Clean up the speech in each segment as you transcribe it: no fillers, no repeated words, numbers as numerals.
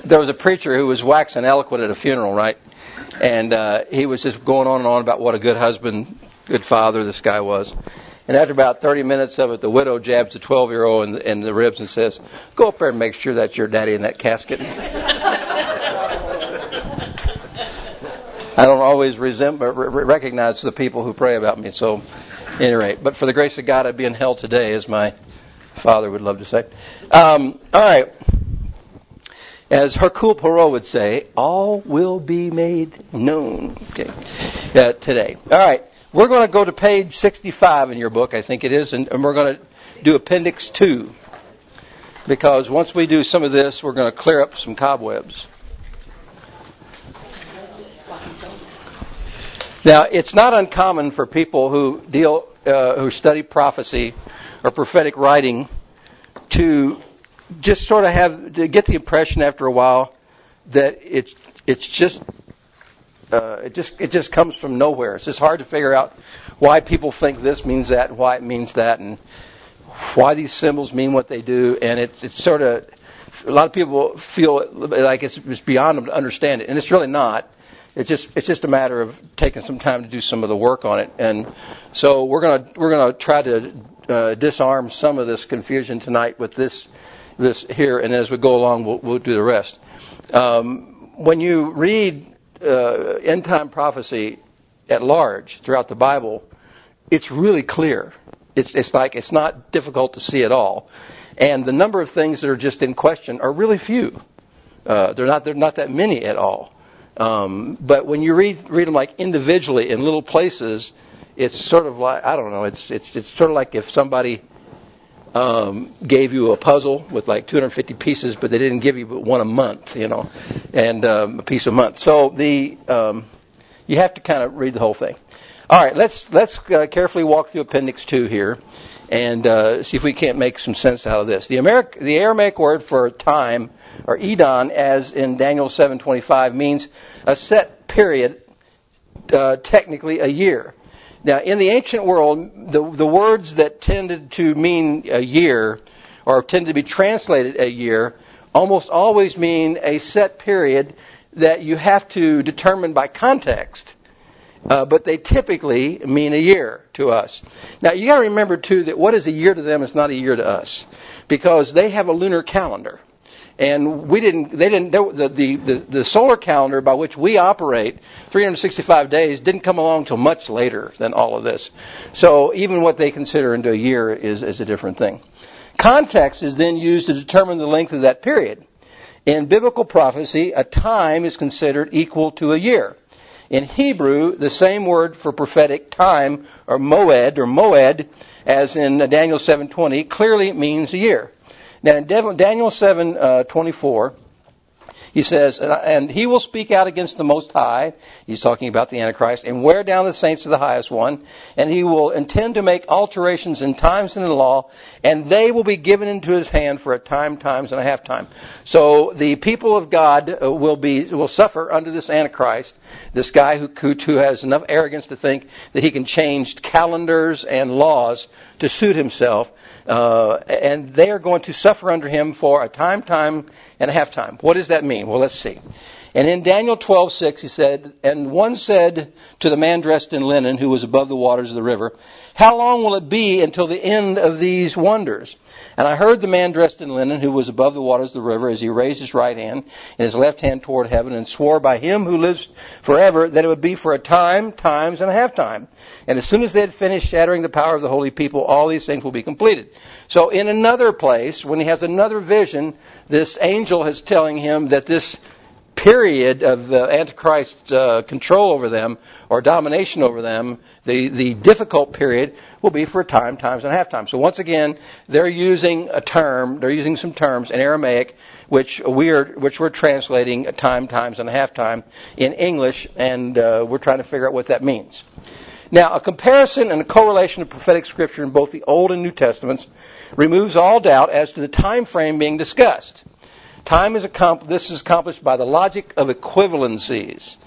there was a preacher who was waxing eloquent at a funeral, right? And he was just going on and on about what a good husband, good father this guy was. And after about 30 minutes of it, the widow jabs the 12-year-old in the ribs and says, "Go up there and make sure that's your daddy in that casket." I don't always recognize the people who pray about me. So, at any rate, but for the grace of God, I'd be in hell today, as my father would love to say. All right. As Hercule Poirot would say, all will be made known today. All right. We're going to go to page 65 in your book, I think it is, and we're going to do Appendix 2. Because once we do some of this, we're going to clear up some cobwebs. Now, it's not uncommon for people who study prophecy or prophetic writing to just sort of get the impression after a while that it just comes from nowhere. It's just hard to figure out why people think this means that and why it means that and why these symbols mean what they do. And it's sort of, a lot of people feel like it's beyond them to understand it, and it's really not. It's just a matter of taking some time to do some of the work on it. And so we're gonna try to disarm some of this confusion tonight with this here, and as we go along, we'll do the rest. When you read end time prophecy at large throughout the Bible, it's really clear. It's not difficult to see at all, and the number of things that are just in question are really few. They're not that many at all. But when you read them like individually in little places, it's sort of like, I don't know, it's sort of like if somebody gave you a puzzle with like 250 pieces, but they didn't give you but one a month, and a piece a month. So you have to kind of read the whole thing. All right, let's carefully walk through Appendix 2 here and see if we can't make some sense out of this. The Aramaic word for time, or Edon, as in Daniel 7:25, means a set period, technically a year. Now, in the ancient world, the words that tended to mean a year, or tended to be translated a year, almost always mean a set period that you have to determine by context. But they typically mean a year to us. Now, you got to remember too that what is a year to them is not a year to us, because they have a lunar calendar, and the solar calendar by which we operate, 365 days, didn't come along till much later than all of this. So even what they consider into a year is a different thing. Context is then used to determine the length of that period. In biblical prophecy, a time is considered equal to a year. In Hebrew, the same word for prophetic time, or moed, as in Daniel 7:20, clearly means a year. Now, in Daniel 7:24, he says, "And he will speak out against the Most High," he's talking about the Antichrist, "and wear down the saints of the Highest One, and he will intend to make alterations in times and in law, and they will be given into his hand for a time, times, and a half time." So the people of God will suffer under this Antichrist, this guy who has enough arrogance to think that he can change calendars and laws to suit himself. And they are going to suffer under him for a time, and a half time. What does that mean? Well, let's see. And in Daniel 12:6, he said, "And one said to the man dressed in linen who was above the waters of the river, 'How long will it be until the end of these wonders?' And I heard the man dressed in linen who was above the waters of the river as he raised his right hand and his left hand toward heaven and swore by him who lives forever that it would be for a time, times, and a half time. And as soon as they had finished shattering the power of the holy people, all these things will be completed." So in another place, when he has another vision, this angel is telling him that this period of Antichrist's control over them, or domination over them, the difficult period, will be for a time, times, and a half time. So once again, they're using some terms in Aramaic, which we're translating a time, times, and a half time in English, and we're trying to figure out what that means. Now, a comparison and a correlation of prophetic scripture in both the Old and New Testaments removes all doubt as to the time frame being discussed. This is accomplished by the logic of equivalencies.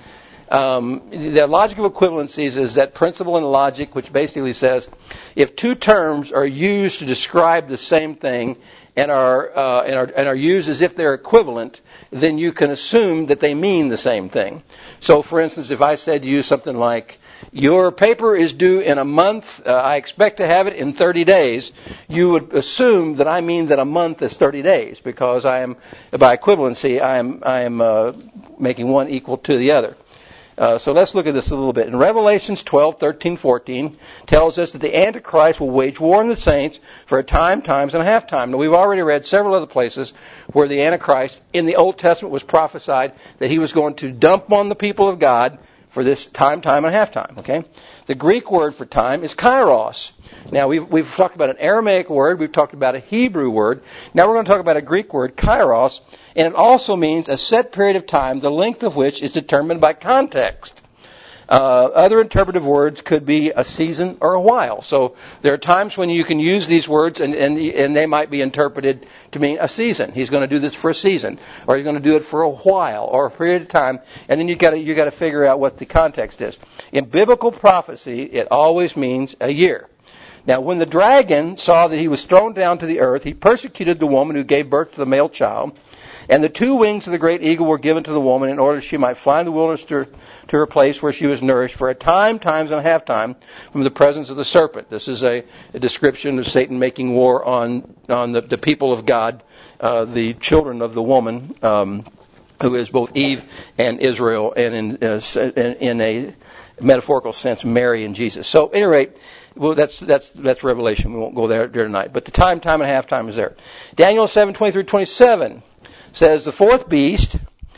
The logic of equivalencies is that principle in logic which basically says if two terms are used to describe the same thing and are used as if they're equivalent, then you can assume that they mean the same thing. So, for instance, if I said to you something like, your paper is due in a month, I expect to have it in 30 days, you would assume that I mean that a month is 30 days, because I am, by equivalency, I am making one equal to the other. So let's look at this a little bit. In Revelations 12, 13, 14 tells us that the Antichrist will wage war on the saints for a time, times, and a half time. Now, we've already read several other places where the Antichrist in the Old Testament was prophesied that he was going to dump on the people of God for this time, time, and a half time. Okay? The Greek word for time is kairos. Now, we've talked about an Aramaic word. We've talked about a Hebrew word. Now we're going to talk about a Greek word, kairos. And it also means a set period of time, the length of which is determined by context. Other interpretive words could be a season or a while. So there are times when you can use these words and they might be interpreted to mean a season. He's going to do this for a season, or he's going to do it for a while or a period of time. And then you got to figure out what the context is. In biblical prophecy, it always means a year. Now, when the dragon saw that he was thrown down to the earth, he persecuted the woman who gave birth to the male child. And the two wings of the great eagle were given to the woman in order she might fly in the wilderness to her place where she was nourished for a time, times, and a half time from the presence of the serpent. This is a description of Satan making war on the people of God, the children of the woman, who is both Eve and Israel, and in a metaphorical sense, Mary and Jesus. So, at any rate, well, that's Revelation. We won't go there tonight. But the time, and a half time is there. Daniel 7:23-27 says the fourth beast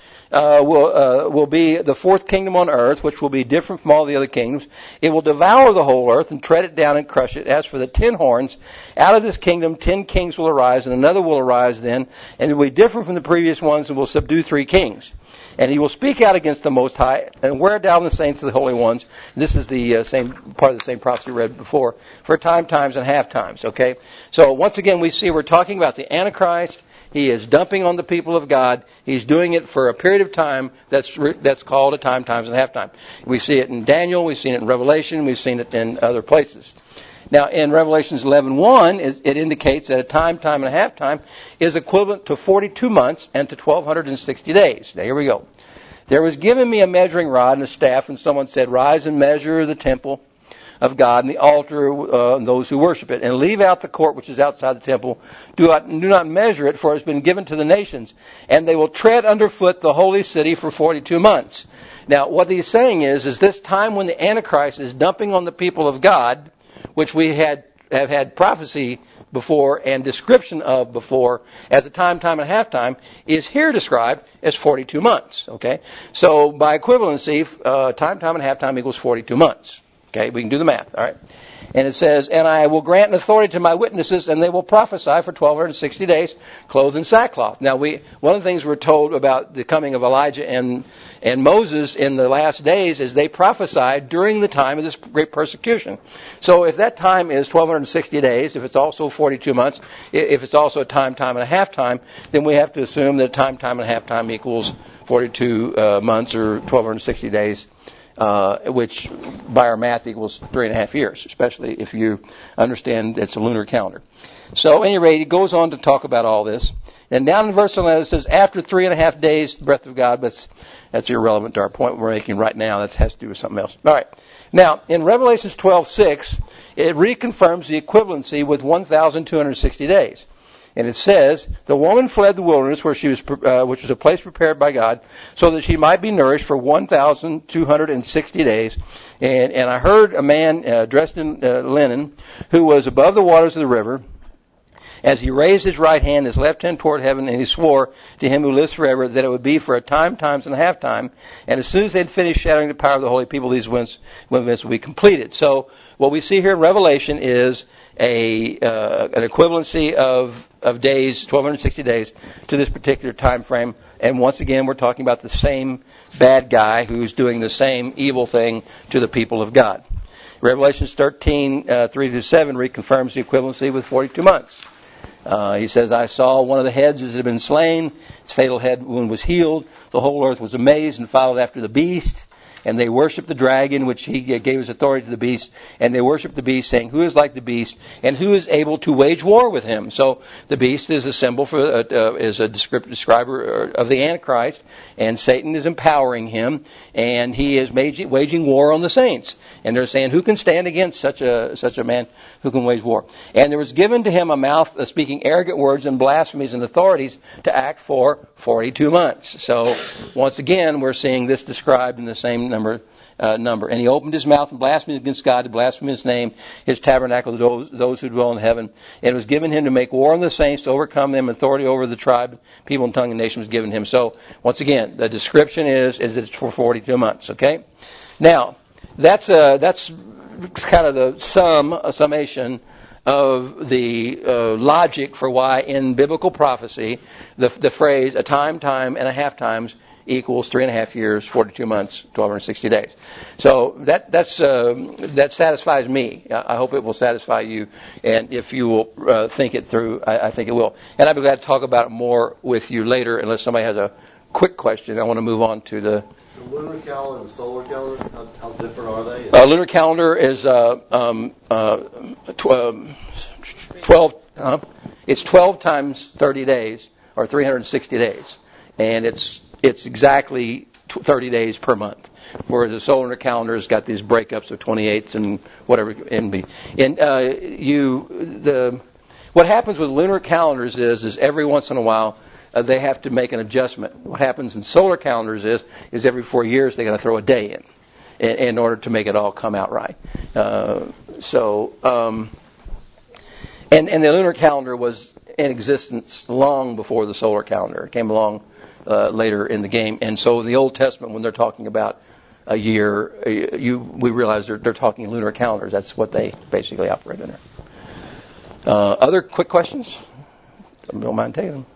will be the fourth kingdom on earth, which will be different from all the other kingdoms. It will devour the whole earth and tread it down and crush it. As for the 10 horns, out of this kingdom 10 kings will arise, and another will arise then, and it will be different from the previous ones, and will subdue 3 kings. And he will speak out against the Most High and wear down the saints of the holy ones. This is the same part of the same prophecy read before, for time, times, and half times. Okay, so once again we see we're talking about the Antichrist. He is dumping on the people of God. He's doing it for a period of time that's called a time, times, and a half time. We see it in Daniel. We've seen it in Revelation. We've seen it in other places. Now, in Revelations 11:1, it indicates that a time, and a half time is equivalent to 42 months and to 1,260 days. Now, here we go. There was given me a measuring rod and a staff, and someone said, rise and measure the temple of God and the altar and those who worship it, and leave out the court which is outside the temple. Do not measure it, for it has been given to the nations, and they will tread underfoot the holy city for 42 months. Now, what he's saying is this time when the Antichrist is dumping on the people of God, which we have had prophecy before and description of before as a time, and a half time, is here described as 42 months. Okay, so by equivalency, time, and a half time equals 42 months. Okay, we can do the math. All right. And it says, and I will grant an authority to my witnesses, and they will prophesy for 1,260 days, clothed in sackcloth. Now, one of the things we're told about the coming of Elijah and Moses in the last days is they prophesied during the time of this great persecution. So if that time is 1,260 days, if it's also 42 months, if it's also a time, and a half time, then we have to assume that time, and a half time equals 42 months or 1,260 days. Which by our math equals 3.5 years, especially if you understand it's a lunar calendar. So, at any rate, it goes on to talk about all this. And down in verse 11 it says, after 3.5 days, the breath of God, but that's irrelevant to our point we're making right now. That has to do with something else. All right. Now, in Revelations 12:6, it reconfirms the equivalency with 1,260 days. And it says, the woman fled the wilderness which was a place prepared by God, so that she might be nourished for 1,260 days. And I heard a man dressed in linen, who was above the waters of the river, as he raised his right hand, his left hand toward heaven, and he swore to him who lives forever that it would be for a time, times, and a half time. And as soon as they had finished shattering the power of the holy people, these events will be completed. So what we see here in Revelation is an equivalency of days, 1,260 days, to this particular time frame. And once again, we're talking about the same bad guy who's doing the same evil thing to the people of God. Revelations 13:3-7 reconfirms the equivalency with 42 months. He says, I saw one of the heads as it had been slain. Its fatal head wound was healed. The whole earth was amazed and followed after the beast. and they worshiped the dragon, which he gave his authority to the beast, and they worshiped the beast, saying, who is like the beast, and who is able to wage war with him? So the beast is a symbol for, is a describer of the Antichrist, and Satan is empowering him, and he is waging war on the saints. And they're saying, who can stand against such a man who can wage war? And there was given to him a mouth speaking arrogant words and blasphemies and authorities to act for 42 months. So once again, we're seeing this described in the same number. And he opened his mouth and blasphemed against God, to blaspheme his name, his tabernacle, those who dwell in heaven. And it was given him to make war on the saints, to overcome them. Authority over the tribe, people, and tongue and nation was given him. So once again, the description is that it's for 42 months. Okay. Now that's kind of the summation of the logic for why in biblical prophecy the phrase a time and a half times equals 3.5 years, 42 months, 1260 days. So that satisfies me. I hope it will satisfy you, and if you will think it through, I think it will. And I'd be glad to talk about it more with you later, unless somebody has a quick question. I want to move on to the lunar calendar and the solar calendar. How different are they? Lunar calendar is 12. It's 12 times 30 days, or 360 days, and it's exactly 30 days per month. Whereas the solar calendar has got these breakups of 28ths and whatever in be. And what happens with lunar calendars is every once in a while they have to make an adjustment. What happens in solar calendars is every 4 years they're going to throw a day in order to make it all come out right. And the lunar calendar was in existence long before the solar calendar. It came along later in the game. And so in the Old Testament, when they're talking about a year, we realize they're talking lunar calendars. That's what they basically operate under. Other quick questions? I don't mind taking them.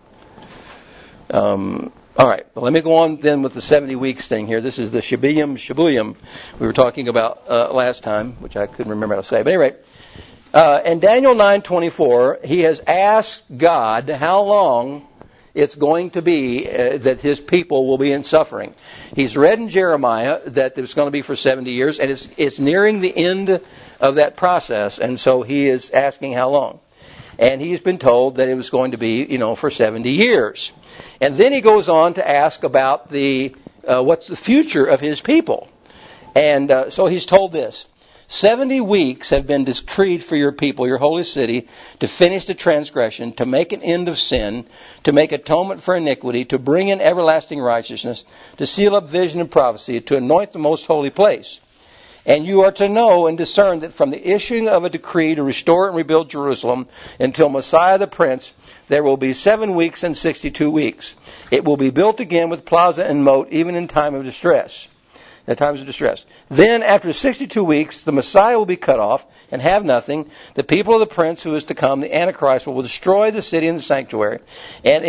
All right. Well, let me go on then with the 70 weeks thing here. This is the Shibuyim we were talking about last time, which I couldn't remember how to say. But anyway, in Daniel 9:24, he has asked God how long it's going to be that his people will be in suffering. He's read in Jeremiah that it's going to be for 70 years, and it's nearing the end of that process, and so he is asking how long. And he's been told that it was going to be, for 70 years. And then he goes on to ask about what's the future of his people. And so he's told this: 70 weeks have been decreed for your people, your holy city, to finish the transgression, to make an end of sin, to make atonement for iniquity, to bring in everlasting righteousness, to seal up vision and prophecy, to anoint the most holy place. And you are to know and discern that from the issuing of a decree to restore and rebuild Jerusalem until Messiah the Prince, there will be 7 weeks and 62 weeks. It will be built again with plaza and moat, even in time of distress. At times of distress. Then, after 62 weeks, the Messiah will be cut off and have nothing. The people of the Prince who is to come, the Antichrist, will destroy the city and the sanctuary, and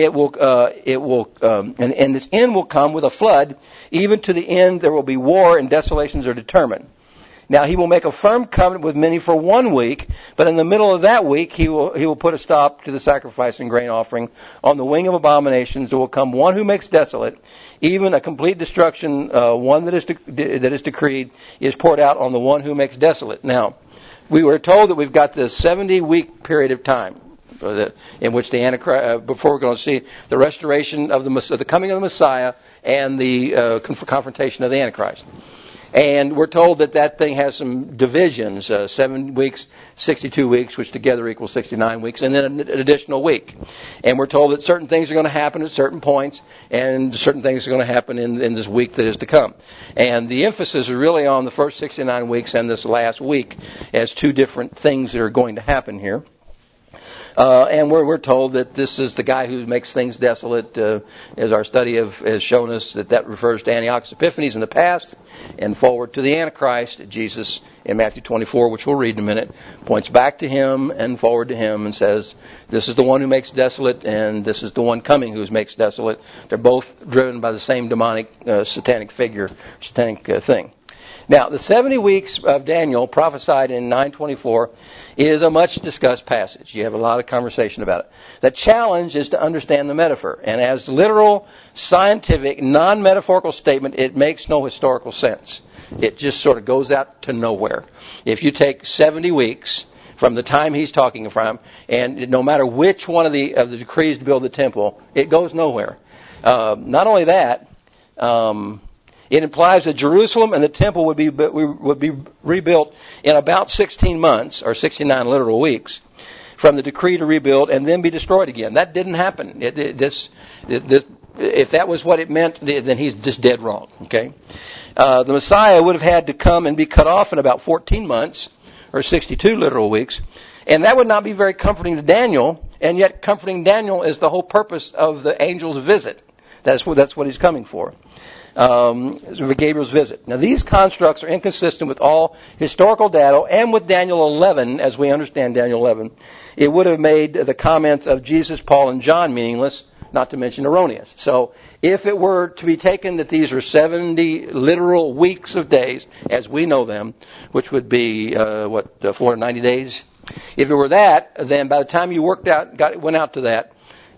and this end will come with a flood. Even to the end, there will be war, and desolations are determined. Now he will make a firm covenant with many for 1 week, but in the middle of that week he will put a stop to the sacrifice and grain offering. On the wing of abominations there will come one who makes desolate, even a complete destruction. One that is decreed is poured out on the one who makes desolate. Now we were told that we've got this 70-week period of time in which the Antichrist, before we're going to see the restoration of the coming of the Messiah and the confrontation of the Antichrist. And we're told that thing has some divisions, 7 weeks, 62 weeks, which together equals 69 weeks, and then an additional week. And we're told that certain things are going to happen at certain points, and certain things are going to happen in this week that is to come. And the emphasis is really on the first 69 weeks and this last week as two different things that are going to happen here. And we're told that this is the guy who makes things desolate, as our study has shown us, that refers to Antiochus Epiphanes in the past, and forward to the Antichrist. Jesus in Matthew 24, which we'll read in a minute, points back to him and forward to him and says, this is the one who makes desolate, and this is the one coming who makes desolate. They're both driven by the same demonic, satanic figure, satanic thing. Now, the 70 weeks of Daniel prophesied in 9:24 is a much discussed passage. You have a lot of conversation about it. The challenge is to understand the metaphor. And as literal, scientific, non-metaphorical statement, it makes no historical sense. It just sort of goes out to nowhere. If you take 70 weeks from the time he's talking from, and no matter which one of the decrees to build the temple, it goes nowhere. Not only that, it implies that Jerusalem and the temple would be rebuilt in about 16 months, or 69 literal weeks, from the decree to rebuild and then be destroyed again. That didn't happen. If that was what it meant, then he's just dead wrong. Okay, the Messiah would have had to come and be cut off in about 14 months, or 62 literal weeks, and that would not be very comforting to Daniel. And yet, comforting Daniel is the whole purpose of the angel's visit. That's what he's coming for. Gabriel's visit. Now, these constructs are inconsistent with all historical data and with Daniel 11, as we understand Daniel 11. It would have made the comments of Jesus, Paul, and John meaningless, not to mention erroneous. So, if it were to be taken that these are 70 literal weeks of days, as we know them, which would be, 490 days? If it were that, then by the time you went out to that,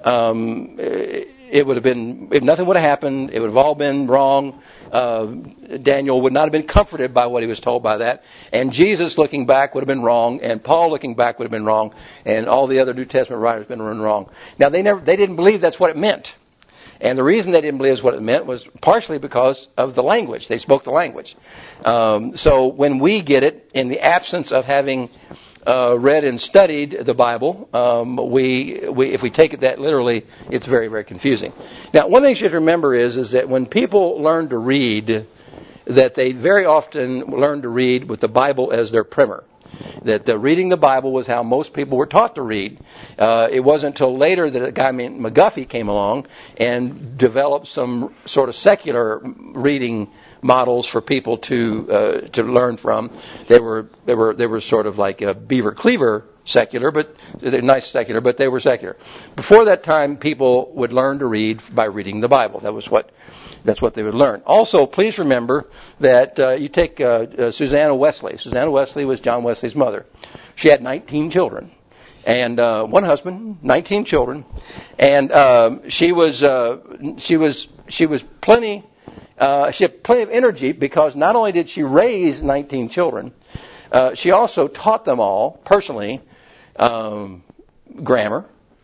it would have been, if nothing would have happened, it would have all been wrong. Daniel would not have been comforted by what he was told by that. And Jesus looking back would have been wrong. And Paul looking back would have been wrong. And all the other New Testament writers would have been wrong. Now, they didn't believe that's what it meant. And the reason they didn't believe that's what it meant was partially because of the language. They spoke the language. So when we get it, in the absence of having read and studied the Bible, if we take it that literally, it's very, very confusing. Now, one thing you should remember is that when people learn to read, that they very often learn to read with the Bible as their primer. That reading the Bible was how most people were taught to read. It wasn't until later that a guy named McGuffey came along and developed some sort of secular reading models for people to learn from. They were sort of like a Beaver Cleaver secular, but they're nice secular, but they were secular. Before that time, people would learn to read by reading the Bible. That's what they would learn. Also, please remember that you take Susanna Wesley. Susanna Wesley was John Wesley's mother. She had 19 children and one husband, 19 children, and she had plenty of energy, because not only did she raise 19 children, she also taught them all personally grammar,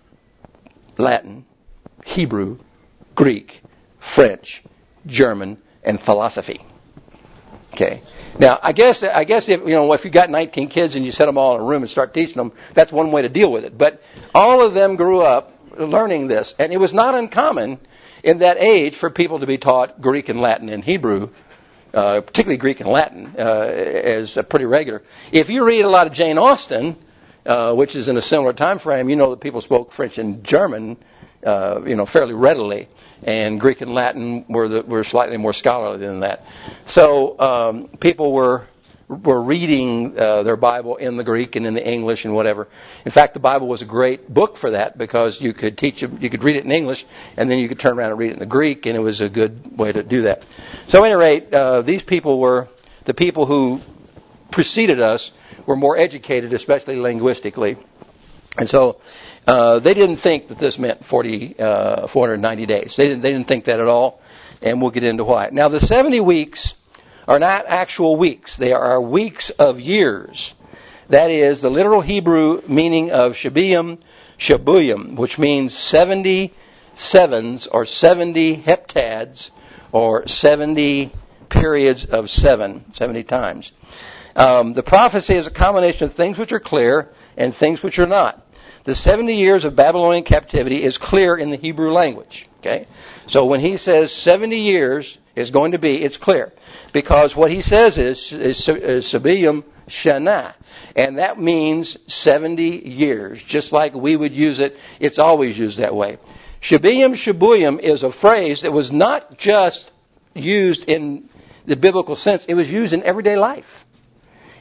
Latin, Hebrew, Greek, French, German, and philosophy. Okay. Now, I guess if you got 19 kids and you set them all in a room and start teaching them, that's one way to deal with it. But all of them grew up learning this, and it was not uncommon in that age for people to be taught Greek and Latin and Hebrew, particularly Greek and Latin, as pretty regular. If you read a lot of Jane Austen, which is in a similar time frame, you know that people spoke French and German, fairly readily, and Greek and Latin were slightly more scholarly than that. So people were reading their Bible in the Greek and in the English and whatever. In fact, the Bible was a great book for that, because you could read it in English, and then you could turn around and read it in the Greek, and it was a good way to do that. So at any rate, these people were, the people who preceded us were more educated, especially linguistically. And so they didn't think that this meant 490 days. They didn't think that at all, and we'll get into why. Now, the 70 weeks are not actual weeks. They are weeks of years. That is the literal Hebrew meaning of Shabuyim, which means 70 sevens, or 70 heptads, or 70 periods of 70 times. The prophecy is a combination of things which are clear and things which are not. The 70 years of Babylonian captivity is clear in the Hebrew language. Okay, so when he says 70 years is going to be, it's clear, because what he says is Sabiyim Shana, and that means 70 years, just like we would use it. It's always used that way. Shabuyim is a phrase that was not just used in the biblical sense; it was used in everyday life.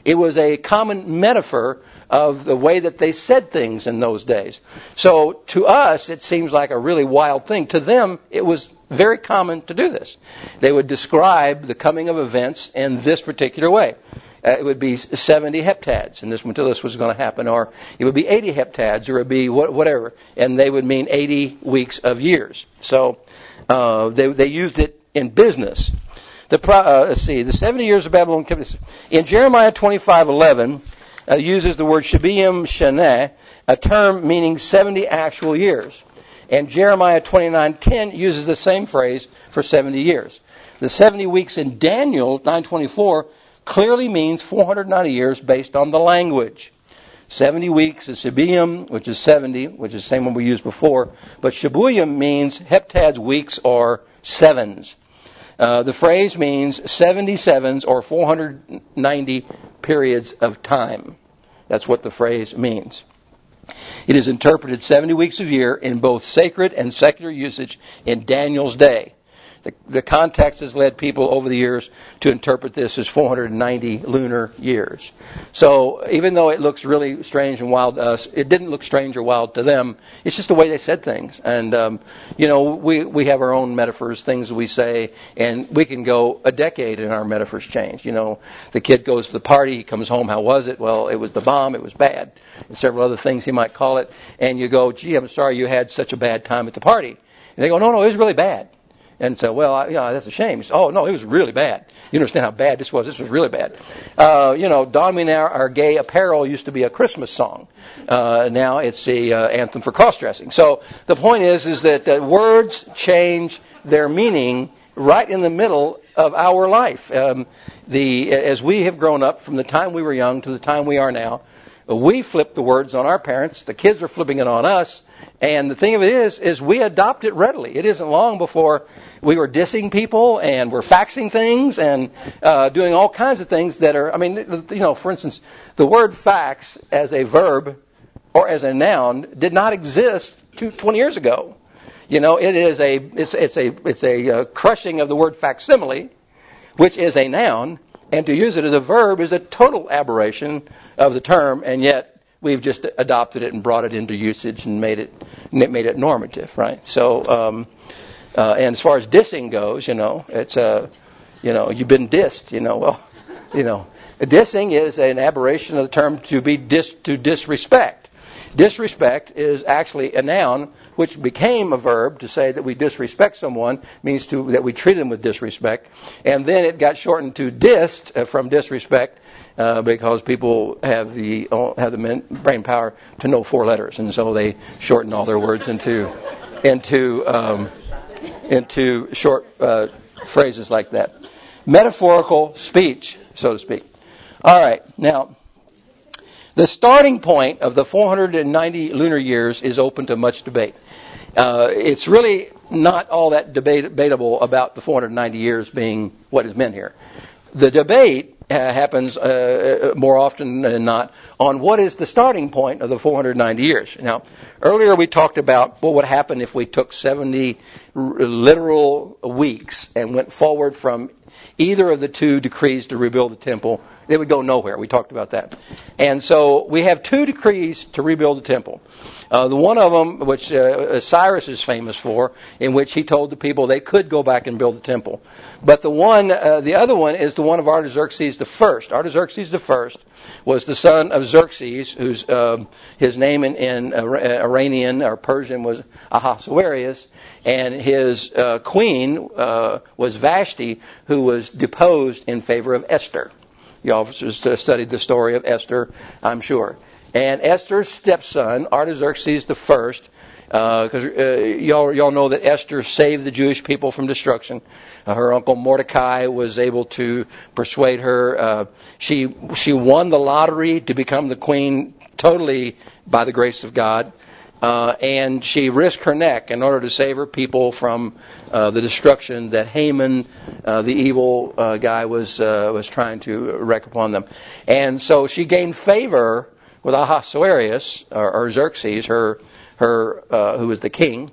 It was a common metaphor of the way that they said things in those days. So to us, it seems like a really wild thing. To them, it was very common to do this. They would describe the coming of events in this particular way. It would be 70 heptads, and this was going to happen, or it would be 80 heptads, or it would be whatever, and they would mean 80 weeks of years. So they used it in business. The 70 years of Babylon in Jeremiah 25:11 uses the word Shebeim Sheneh, a term meaning 70 actual years. And Jeremiah 29:10 uses the same phrase for 70 years. The 70 weeks in Daniel 9:24 clearly means 490 years based on the language. 70 weeks is Shebeim, which is 70, which is the same one we used before. But Shebuim means heptads, weeks, or sevens. The phrase means 70 sevens or 490 periods of time. That's what the phrase means. It is interpreted 70 weeks of year in both sacred and secular usage in Daniel's day. The context has led people over the years to interpret this as 490 lunar years. So even though it looks really strange and wild to us, it didn't look strange or wild to them. It's just the way they said things. And, we have our own metaphors, things we say, and we can go a decade and our metaphors change. The kid goes to the party, he comes home, how was it? Well, it was the bomb, it was bad. And several other things he might call it. And you go, gee, I'm sorry you had such a bad time at the party. And they go, no, it was really bad. And so, that's a shame. Oh, no, it was really bad. You understand how bad this was. This was really bad. Don Me Now, Our Gay Apparel used to be a Christmas song. Now it's the anthem for cross-dressing. So the point is that words change their meaning right in the middle of our life. As we have grown up from the time we were young to the time we are now, we flip the words on our parents. The kids are flipping it on us. And the thing of it is we adopt it readily. It isn't long before we were dissing people and we're faxing things and doing all kinds of things that are, for instance, the word fax as a verb or as a noun did not exist 20 years ago. It's a crushing of the word facsimile, which is a noun, and to use it as a verb is a total aberration of the term, and yet we've just adopted it and brought it into usage and made it normative, right? So, and as far as dissing goes, it's you've been dissed, dissing is an aberration of the term to disrespect. Disrespect is actually a noun which became a verb to say that we disrespect someone, means that we treat them with disrespect, and then it got shortened to dissed from disrespect. Because people have the brain power to know 4 letters, and so they shorten all their words into short phrases like that. Metaphorical speech, so to speak. All right, now the starting point of the 490 lunar years is open to much debate. It's really not all that debatable about the 490 years being what is meant here. The debate happens more often than not on what is the starting point of the 490 years. Now, earlier we talked about what would happen if we took 70 literal weeks and went forward from either of the 2 decrees to rebuild the temple. They would go nowhere. We talked about that. And so we have 2 decrees to rebuild the temple. The one of them, which Cyrus is famous for, in which he told the people they could go back and build the temple. But the other one is the one of Artaxerxes I. Artaxerxes I was the son of Xerxes, whose his name in Iranian or Persian was Ahasuerus, and his queen was Vashti, who was deposed in favor of Esther. You all studied the story of Esther, I'm sure. And Esther's stepson, Artaxerxes I, because y'all know that Esther saved the Jewish people from destruction. Her uncle Mordecai was able to persuade her. She won the lottery to become the queen totally by the grace of God. And she risked her neck in order to save her people from the destruction that Haman, the evil guy, was trying to wreak upon them. And so she gained favor with Ahasuerus or Xerxes, her who was the king,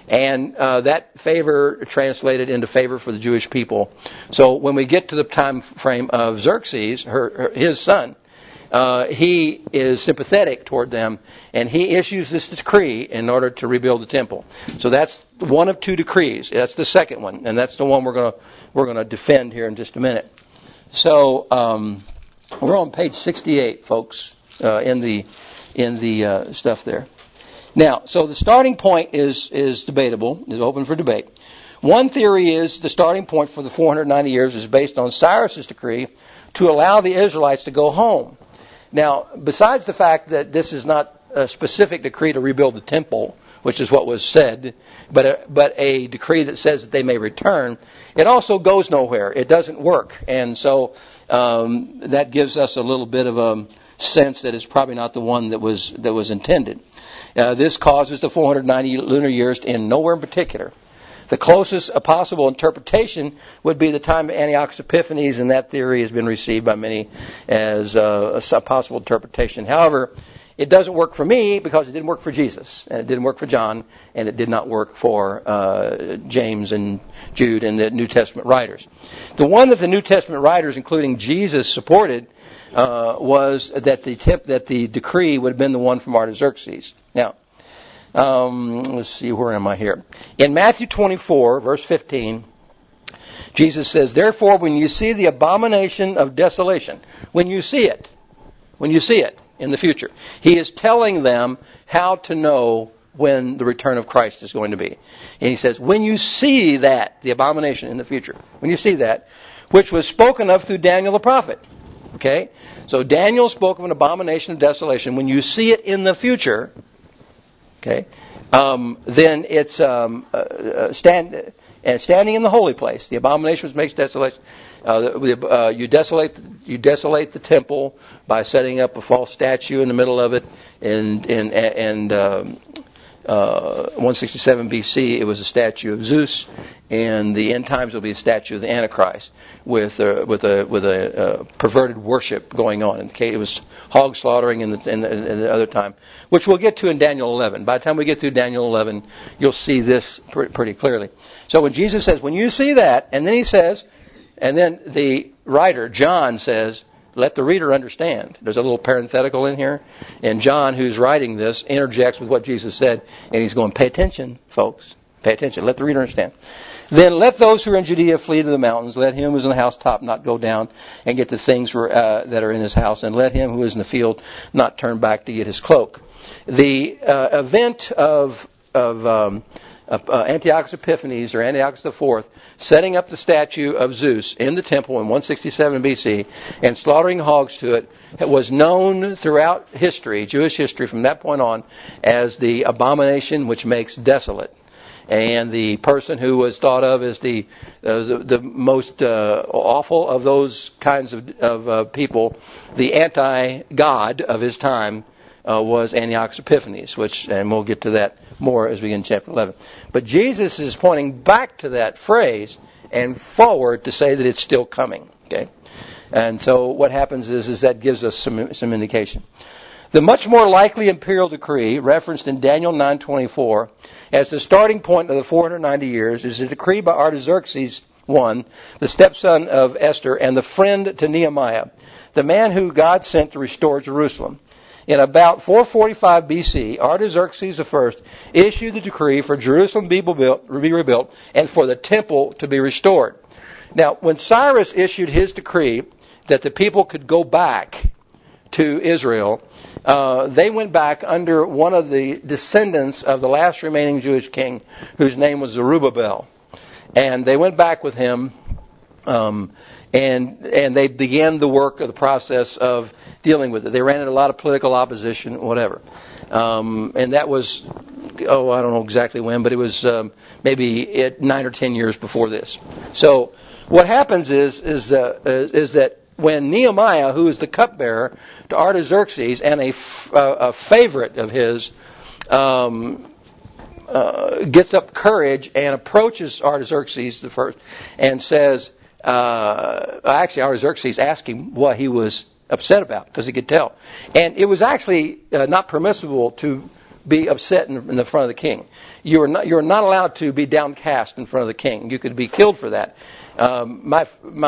And that favor translated into favor for the Jewish people. So when we get to the time frame of Xerxes, his son, he is sympathetic toward them, and he issues this decree in order to rebuild the temple. So that's one of two decrees. That's the second one, and that's the one we're going to defend here in just a minute. So we're on page 68, folks, in the stuff there. Now, so the starting point is debatable, is open for debate. One theory is the starting point for the 490 years is based on Cyrus's decree to allow the Israelites to go home. Now, besides the fact that this is not a specific decree to rebuild the temple, which is what was said, but a decree that says that they may return, it also goes nowhere. It doesn't work. And so that gives us a little bit of a sense that it's probably not the one that was intended. This causes the 490 lunar years to end nowhere in particular. The closest possible interpretation would be the time of Antiochus Epiphanes, and that theory has been received by many as a possible interpretation. However, it doesn't work for me because it didn't work for Jesus, and it didn't work for John, and it did not work for James and Jude and the New Testament writers. The one that the New Testament writers, including Jesus, supported was that the decree would have been the one from Artaxerxes. Now, let's see, where am I here? In Matthew 24, verse 15, Jesus says, "Therefore, when you see the abomination of desolation," when you see it in the future, he is telling them how to know when the return of Christ is going to be. And he says, when you see that, the abomination in the future, when you see that, which was spoken of through Daniel the prophet. Okay? So Daniel spoke of an abomination of desolation. When you see it in the future, okay, then it's standing in the holy place. The abomination which makes desolation. You desolate the temple by setting up a false statue in the middle of it. And 167 BC, it was a statue of Zeus, and the end times will be a statue of the Antichrist with a perverted worship going on. Okay, it was hog slaughtering in the other time, which we'll get to in Daniel 11. By the time we get through Daniel 11, you'll see this pretty clearly. So when Jesus says, when you see that, and then he says, and then the writer, John, says, let the reader understand. There's a little parenthetical in here. And John, who's writing this, interjects with what Jesus said. And he's going, pay attention, folks. Pay attention. Let the reader understand. Then let those who are in Judea flee to the mountains. Let him who is in the housetop not go down and get the things that are in his house. And let him who is in the field not turn back to get his cloak. The event of Antiochus Epiphanes, or Antiochus IV, setting up the statue of Zeus in the temple in 167 BC and slaughtering hogs to it, was known throughout history, Jewish history from that point on, as the abomination which makes desolate. And the person who was thought of as the most awful of those kinds of people, the anti-God of his time, was Antiochus Epiphanes, and we'll get to that more as we get in chapter 11. But Jesus is pointing back to that phrase and forward to say that it's still coming. Okay, and so what happens is that gives us some indication. The much more likely imperial decree referenced in Daniel 9:24 as the starting point of the 490 years is a decree by Artaxerxes I, the stepson of Esther and the friend to Nehemiah, the man who God sent to restore Jerusalem. In about 445 BC, Artaxerxes I issued the decree for Jerusalem to be rebuilt and for the temple to be restored. Now, when Cyrus issued his decree that the people could go back to Israel, they went back under one of the descendants of the last remaining Jewish king, whose name was Zerubbabel. And they went back with him, and they began the work of the process of dealing with it. They ran into a lot of political opposition, whatever. And that was, I don't know exactly when, but it was maybe 9 or 10 years before this. So what happens is that when Nehemiah, who is the cupbearer to Artaxerxes and a favorite of his, gets up courage and approaches Artaxerxes the first and says, actually Artaxerxes asked him what he was upset about, because he could tell. And it was actually not permissible to be upset in the front of the king. You are not allowed to be downcast in front of the king. You could be killed for that. My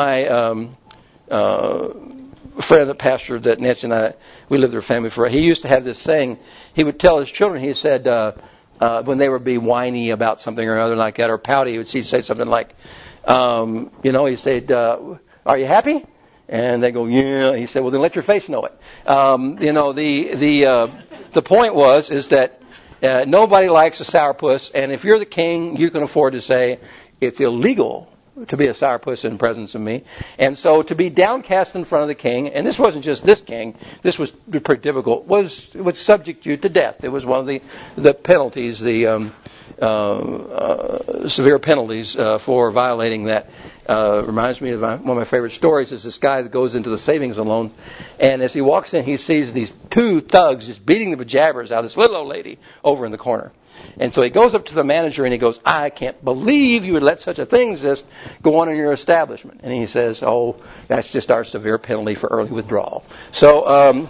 friend, the pastor that Nancy and I, we lived with their family for, he used to have this saying. He would tell his children, he said, when they would be whiny about something or other like that, or pouty, he'd say something like, he said, are you happy? And they go, yeah. He said, well, then let your face know it. The point is that nobody likes a sourpuss, and if you're the king, you can afford to say it's illegal to be a sourpuss in presence of me. And so to be downcast in front of the king, and this wasn't just this king, this was pretty difficult, would subject you to death. It was one of the penalties, the severe penalties for violating that. Reminds me of one of my favorite stories is this guy that goes into the savings and loan, and as he walks in, he sees these two thugs just beating the bejabbers out of this little old lady over in the corner. And so he goes up to the manager and he goes, I can't believe you would let such a thing as this go on in your establishment. And he says, oh, that's just our severe penalty for early withdrawal. So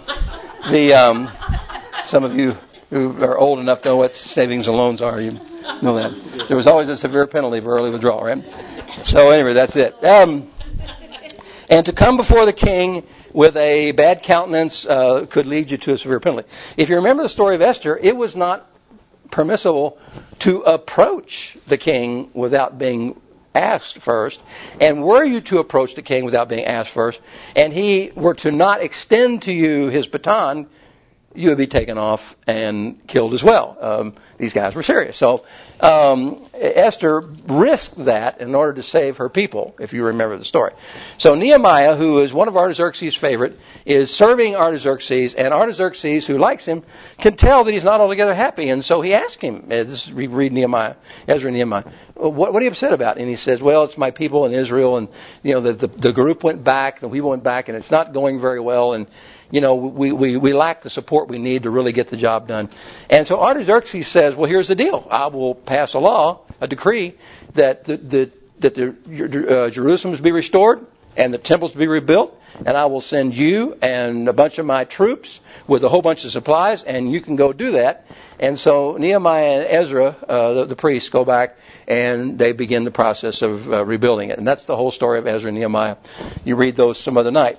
some of you who are old enough to know what savings and loans are, you know that. There was always a severe penalty for early withdrawal, right? So anyway, that's it. And to come before the king with a bad countenance could lead you to a severe penalty. If you remember the story of Esther, it was not permissible to approach the king without being asked first. And were you to approach the king without being asked first, and he were to not extend to you his baton, you would be taken off and killed as well. These guys were serious. So Esther risked that in order to save her people, if you remember the story. So Nehemiah, who is one of Artaxerxes' favorite, is serving Artaxerxes, and Artaxerxes, who likes him, can tell that he's not altogether happy. And so he asked him, read Nehemiah, Ezra and Nehemiah, what are you upset about? And he says, well, it's my people in Israel, and the group went back, the people went back, and it's not going very well, and we lack the support we need to really get the job done. And so Artaxerxes says, well, here's the deal. I will pass a decree, that Jerusalem be restored and the temples be rebuilt, and I will send you and a bunch of my troops with a whole bunch of supplies, and you can go do that. And so Nehemiah and Ezra, the priests, go back and they begin the process of rebuilding it. And that's the whole story of Ezra and Nehemiah. You read those some other night.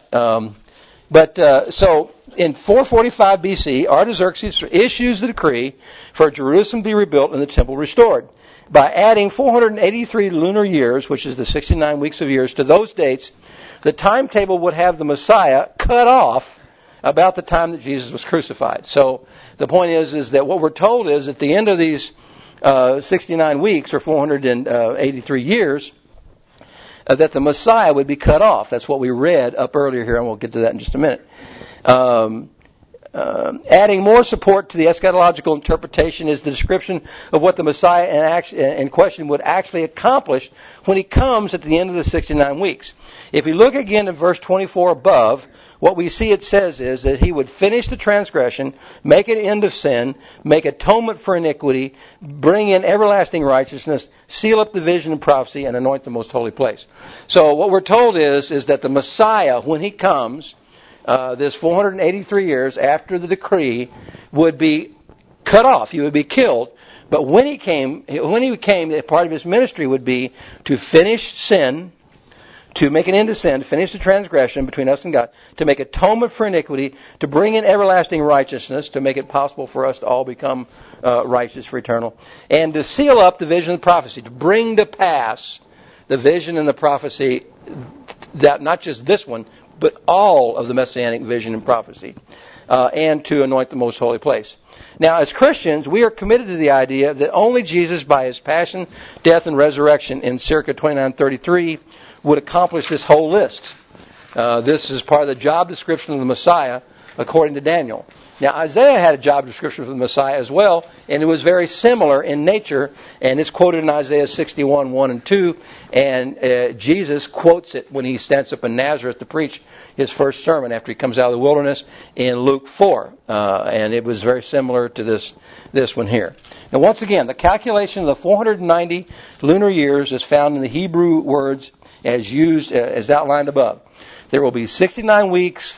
So in 445 BC, Artaxerxes issues the decree for Jerusalem to be rebuilt and the temple restored. By adding 483 lunar years, which is the 69 weeks of years, to those dates, the timetable would have the Messiah cut off about the time that Jesus was crucified. So the point is that what we're told is at the end of these 69 weeks, or 483 years, that the Messiah would be cut off. That's what we read up earlier here, and we'll get to that in just a minute. Adding more support to the eschatological interpretation is the description of what the Messiah in question would actually accomplish when he comes at the end of the 69 weeks. If we look again at verse 24 above, what we see it says is that he would finish the transgression, make an end of sin, make atonement for iniquity, bring in everlasting righteousness, seal up the vision and prophecy, and anoint the most holy place. So what we're told is that the Messiah, when he comes, this 483 years after the decree, would be cut off. He would be killed. But when he came, part of his ministry would be to finish sin, to make an end to sin, to finish the transgression between us and God, to make atonement for iniquity, to bring in everlasting righteousness, to make it possible for us to all become righteous for eternal, and to seal up the vision and the prophecy, to bring to pass the vision and the prophecy, that not just this one, but all of the Messianic vision and prophecy, and to anoint the most holy place. Now, as Christians, we are committed to the idea that only Jesus, by his passion, death, and resurrection in circa 2933, would accomplish this whole list. This is part of the job description of the Messiah, according to Daniel. Now, Isaiah had a job description for the Messiah as well, and it was very similar in nature, and it's quoted in Isaiah 61, 1 and 2, and Jesus quotes it when he stands up in Nazareth to preach his first sermon after he comes out of the wilderness in Luke 4, and it was very similar to this one here. Now, once again, the calculation of the 490 lunar years is found in the Hebrew words as used, as outlined above. There will be 69 weeks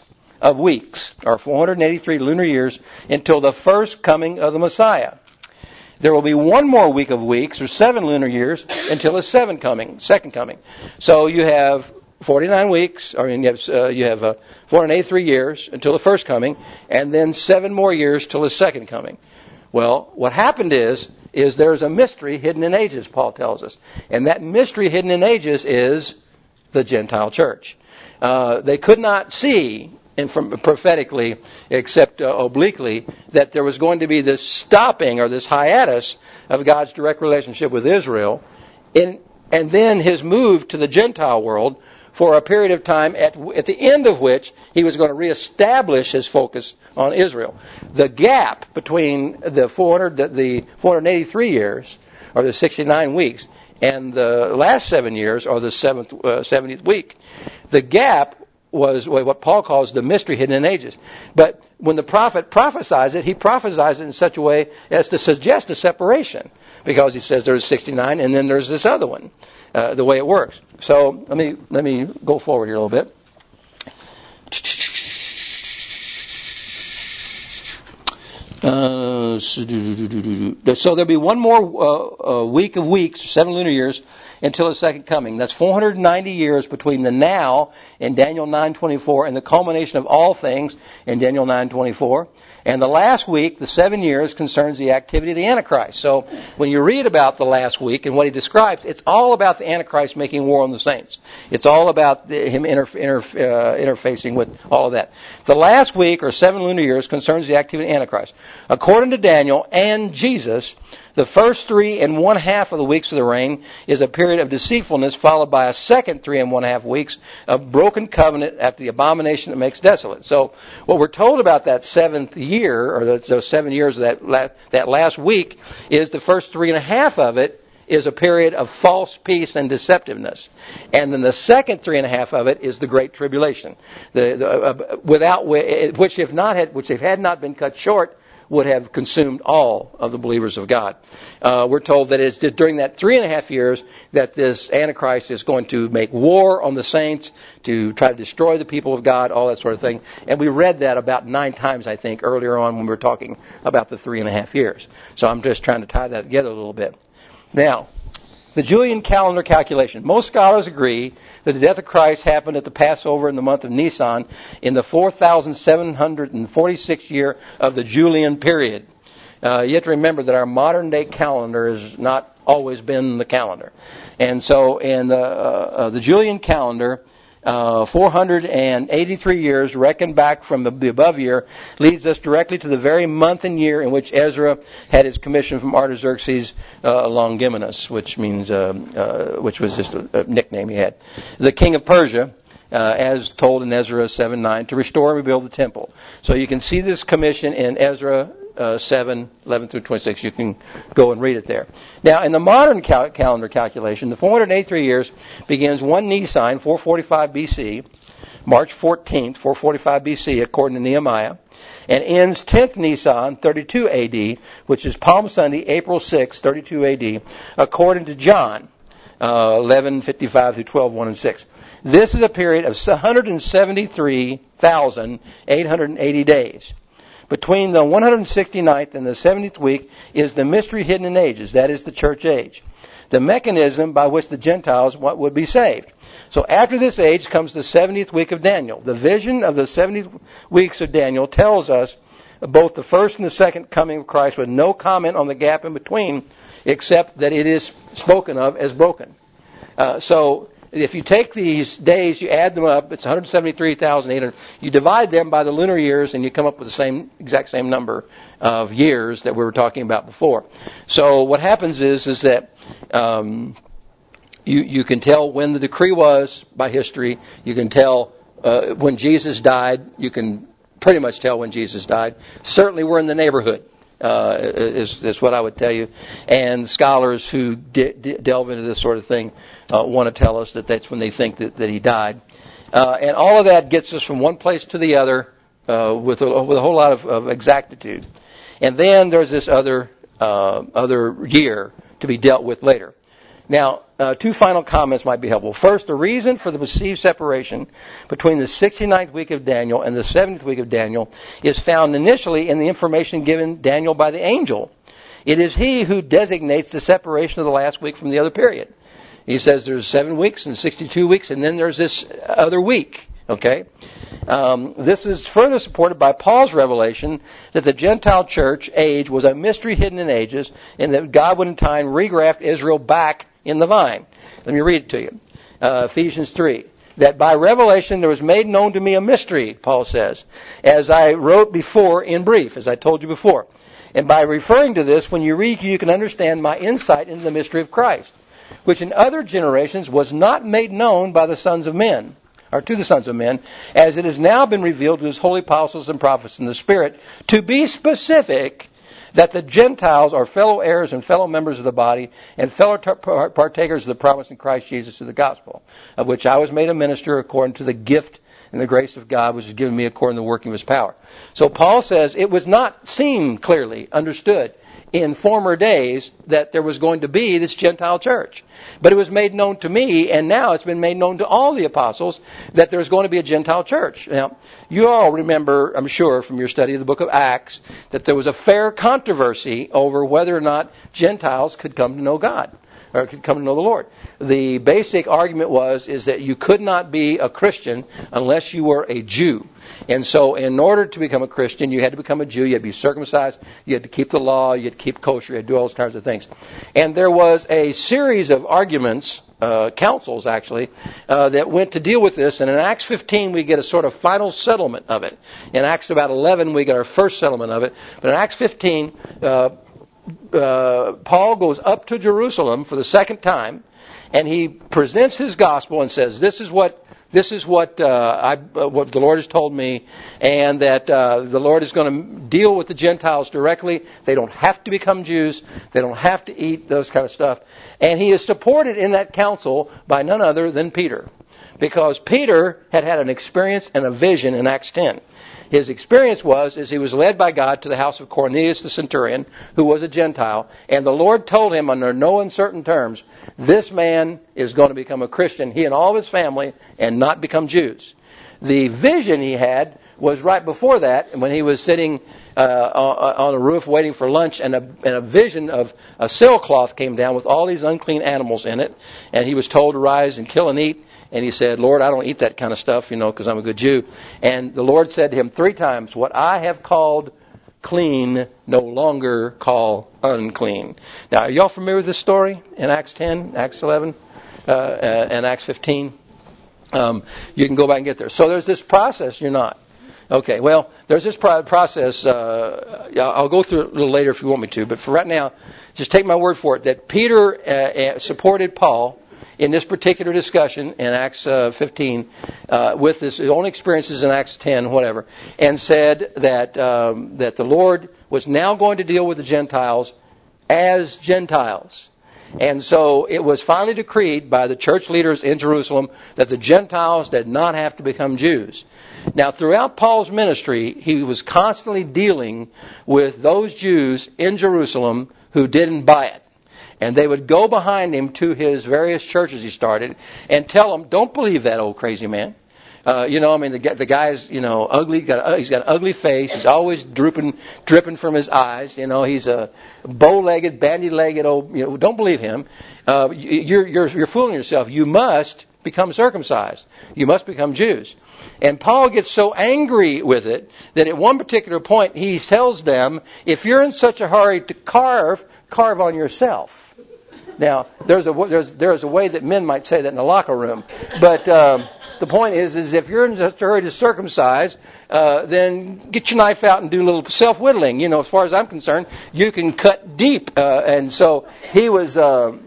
of weeks, or 483 lunar years, until the first coming of the Messiah. There will be one more week of weeks, or 7 lunar years, until his second coming. So you have 49 weeks, or you have 483 years until the first coming, and then 7 more years till his second coming. Well, what happened is there's a mystery hidden in ages, Paul tells us. And that mystery hidden in ages is the Gentile church. They could not see, and from prophetically, except obliquely, that there was going to be this stopping or this hiatus of God's direct relationship with Israel, and then his move to the Gentile world for a period of time at the end of which he was going to reestablish his focus on Israel. The gap between the 483 years, or the 69 weeks, and the last 7 years, or the 70th week, the gap was what Paul calls the mystery hidden in ages. But when the prophet prophesies it, he prophesies it in such a way as to suggest a separation, because he says there's 69 and then there's this other one, the way it works. So let me go forward here a little bit. So there'll be one more week of weeks, 7 lunar years, until his second coming. That's 490 years between the now in Daniel 9:24 and the culmination of all things in Daniel 9:24. And the last week, the 7 years, concerns the activity of the Antichrist. So when you read about the last week and what he describes, it's all about the Antichrist making war on the saints. It's all about him interfacing with all of that. The last week, or 7 lunar years, concerns the activity of the Antichrist. According to Daniel and Jesus, the first 3 1/2 of the weeks of the reign is a period of deceitfulness, followed by a second 3 1/2 weeks of broken covenant after the abomination that makes desolate. So what we're told about that 7th year, or those 7 years of that last week, is the first 3 1/2 of it is a period of false peace and deceptiveness. And then the second 3 1/2 of it is the Great Tribulation, which if had not been cut short, would have consumed all of the believers of God. We're told that it's during that 3 1/2 years that this Antichrist is going to make war on the saints, to try to destroy the people of God, all that sort of thing. And we read that about 9 times, I think, earlier on when we were talking about the 3 1/2 years. So I'm just trying to tie that together a little bit. Now, the Julian calendar calculation. Most scholars agree that the death of Christ happened at the Passover in the month of Nisan in the 4,746 year of the Julian period. You have to remember that our modern day calendar has not always been the calendar. And so in the Julian calendar, 483 years reckoned back from the above year leads us directly to the very month and year in which Ezra had his commission from Artaxerxes Longimanus, which was just a nickname he had, the king of Persia, as told in Ezra 7:9, to restore and rebuild the temple. So you can see this commission in Ezra 7:11 through 26. You can go and read it there. Now, in the modern calendar calculation, the 483 years begins 1 Nisan, 445 BC, March 14th, 445 BC, according to Nehemiah, and ends 10th Nisan, 32 AD, which is Palm Sunday, April 6, 32 AD, according to John 11:55 through 12:1 and 6. This is a period of 173,880 days. Between the 169th and the 70th week is the mystery hidden in ages. That is the church age. The mechanism by which the Gentiles would be saved. So after this age comes the 70th week of Daniel. The vision of the 70 weeks of Daniel tells us both the first and the second coming of Christ with no comment on the gap in between, except that it is spoken of as broken. So if you take these days, you add them up, it's 173,800. You divide them by the lunar years, and you come up with the exact same number of years that we were talking about before. So what happens is that you can tell when the decree was by history. You can tell when Jesus died. You can pretty much tell when Jesus died. Certainly, we're in the neighborhood. Is what I would tell you. And scholars who delve into this sort of thing want to tell us that that's when they think that he died. And all of that gets us from one place to the other with a whole lot of exactitude. And then there's this other year to be dealt with later. Now, two final comments might be helpful. First, the reason for the perceived separation between the 69th week of Daniel and the 70th week of Daniel is found initially in the information given Daniel by the angel. It is he who designates the separation of the last week from the other period. He says there's 7 weeks and 62 weeks, and then there's this other week. Okay? This is further supported by Paul's revelation that the Gentile church age was a mystery hidden in ages, and that God would in time regraft Israel back in the vine. Let me read it to you. Ephesians 3. That by revelation there was made known to me a mystery, Paul says, as I wrote before in brief, as I told you before. And by referring to this, when you read, you can understand my insight into the mystery of Christ, which in other generations was not made known by the sons of men, or to the sons of men, as it has now been revealed to his holy apostles and prophets in the Spirit, to be specific, that the Gentiles are fellow heirs and fellow members of the body, and fellow partakers of the promise in Christ Jesus to the gospel, of which I was made a minister according to the gift and the grace of God which is given me according to the working of his power. So Paul says it was not seen clearly, understood, in former days that there was going to be this Gentile church. But it was made known to me, and now it's been made known to all the apostles that there's going to be a Gentile church. Now, you all remember, I'm sure, from your study of the book of Acts, that there was a fair controversy over whether or not Gentiles could come to know God, or could come to know the Lord. The basic argument is that you could not be a Christian unless you were a Jew. And so in order to become a Christian, you had to become a Jew, you had to be circumcised, you had to keep the law, you had to keep kosher, you had to do all those kinds of things. And there was a series of arguments, councils actually, that went to deal with this. And in Acts 15 we get a sort of final settlement of it. In Acts about 11 we get our first settlement of it. But in Acts 15, Paul goes up to Jerusalem for the second time, and he presents his gospel and says, "This is what what the Lord has told me, and that the Lord is going to deal with the Gentiles directly. They don't have to become Jews. They don't have to eat those kind of stuff." And he is supported in that council by none other than Peter, because Peter had an experience and a vision in Acts 10. His experience is he was led by God to the house of Cornelius the centurion, who was a Gentile, and the Lord told him under no uncertain terms, this man is going to become a Christian, he and all of his family, and not become Jews. The vision he had was right before that, when he was sitting on a roof waiting for lunch, and a vision of a sailcloth came down with all these unclean animals in it, and he was told to rise and kill and eat. And he said, "Lord, I don't eat that kind of stuff, because I'm a good Jew." And the Lord said to him 3 times, "What I have called clean, no longer call unclean." Now, are y'all familiar with this story in Acts 10, Acts 11, and Acts 15? You can go back and get there. So there's this process. You're not. Okay, well, there's this process. I'll go through it a little later if you want me to. But for right now, just take my word for it that Peter supported Paul in this particular discussion in Acts 15, with his own experiences in Acts 10, whatever, and said that the Lord was now going to deal with the Gentiles as Gentiles. And so it was finally decreed by the church leaders in Jerusalem that the Gentiles did not have to become Jews. Now, throughout Paul's ministry, he was constantly dealing with those Jews in Jerusalem who didn't buy it. And they would go behind him to his various churches he started and tell him, "Don't believe that old crazy man." The guy's, ugly. He's got an ugly face. He's always dripping from his eyes. He's a bow-legged, bandy-legged old. Don't believe him. You're fooling yourself. You must become circumcised. You must become Jews. And Paul gets so angry with it that at one particular point he tells them, "If you're in such a hurry to carve on yourself." Now, there's a way that men might say that in the locker room, but the point is if you're in such a hurry to circumcise, then get your knife out and do a little self-whittling. As far as I'm concerned, you can cut deep. And so he was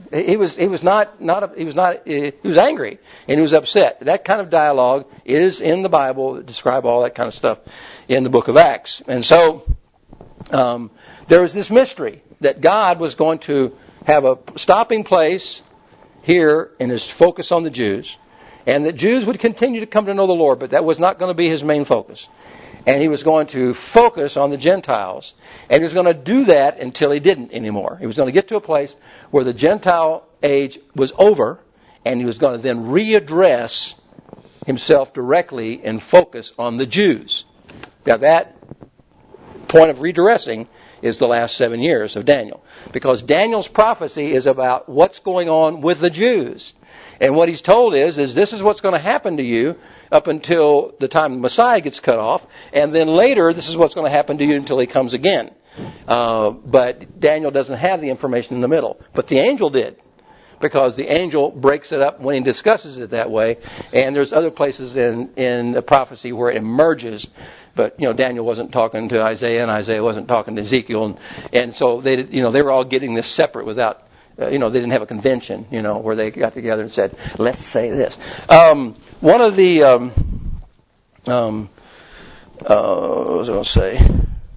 angry and he was upset. That kind of dialogue is in the Bible that describe all that kind of stuff in the book of Acts. And so there was this mystery that God was going to have a stopping place here in his focus on the Jews, and that Jews would continue to come to know the Lord, but that was not going to be his main focus. And he was going to focus on the Gentiles, and he was going to do that until he didn't anymore. He was going to get to a place where the Gentile age was over, and he was going to then readdress himself directly and focus on the Jews. Now that point of redressing is the last 7 years of Daniel. Because Daniel's prophecy is about what's going on with the Jews. And what he's told is this is what's going to happen to you up until the time the Messiah gets cut off. And then later, this is what's going to happen to you until he comes again. But Daniel doesn't have the information in the middle. But the angel did. Because the angel breaks it up when he discusses it that way. And there's other places in the prophecy where it emerges. But, Daniel wasn't talking to Isaiah, and Isaiah wasn't talking to Ezekiel. And so they were all getting this separate without, they didn't have a convention, where they got together and said, let's say this. One of the, what was I going to say?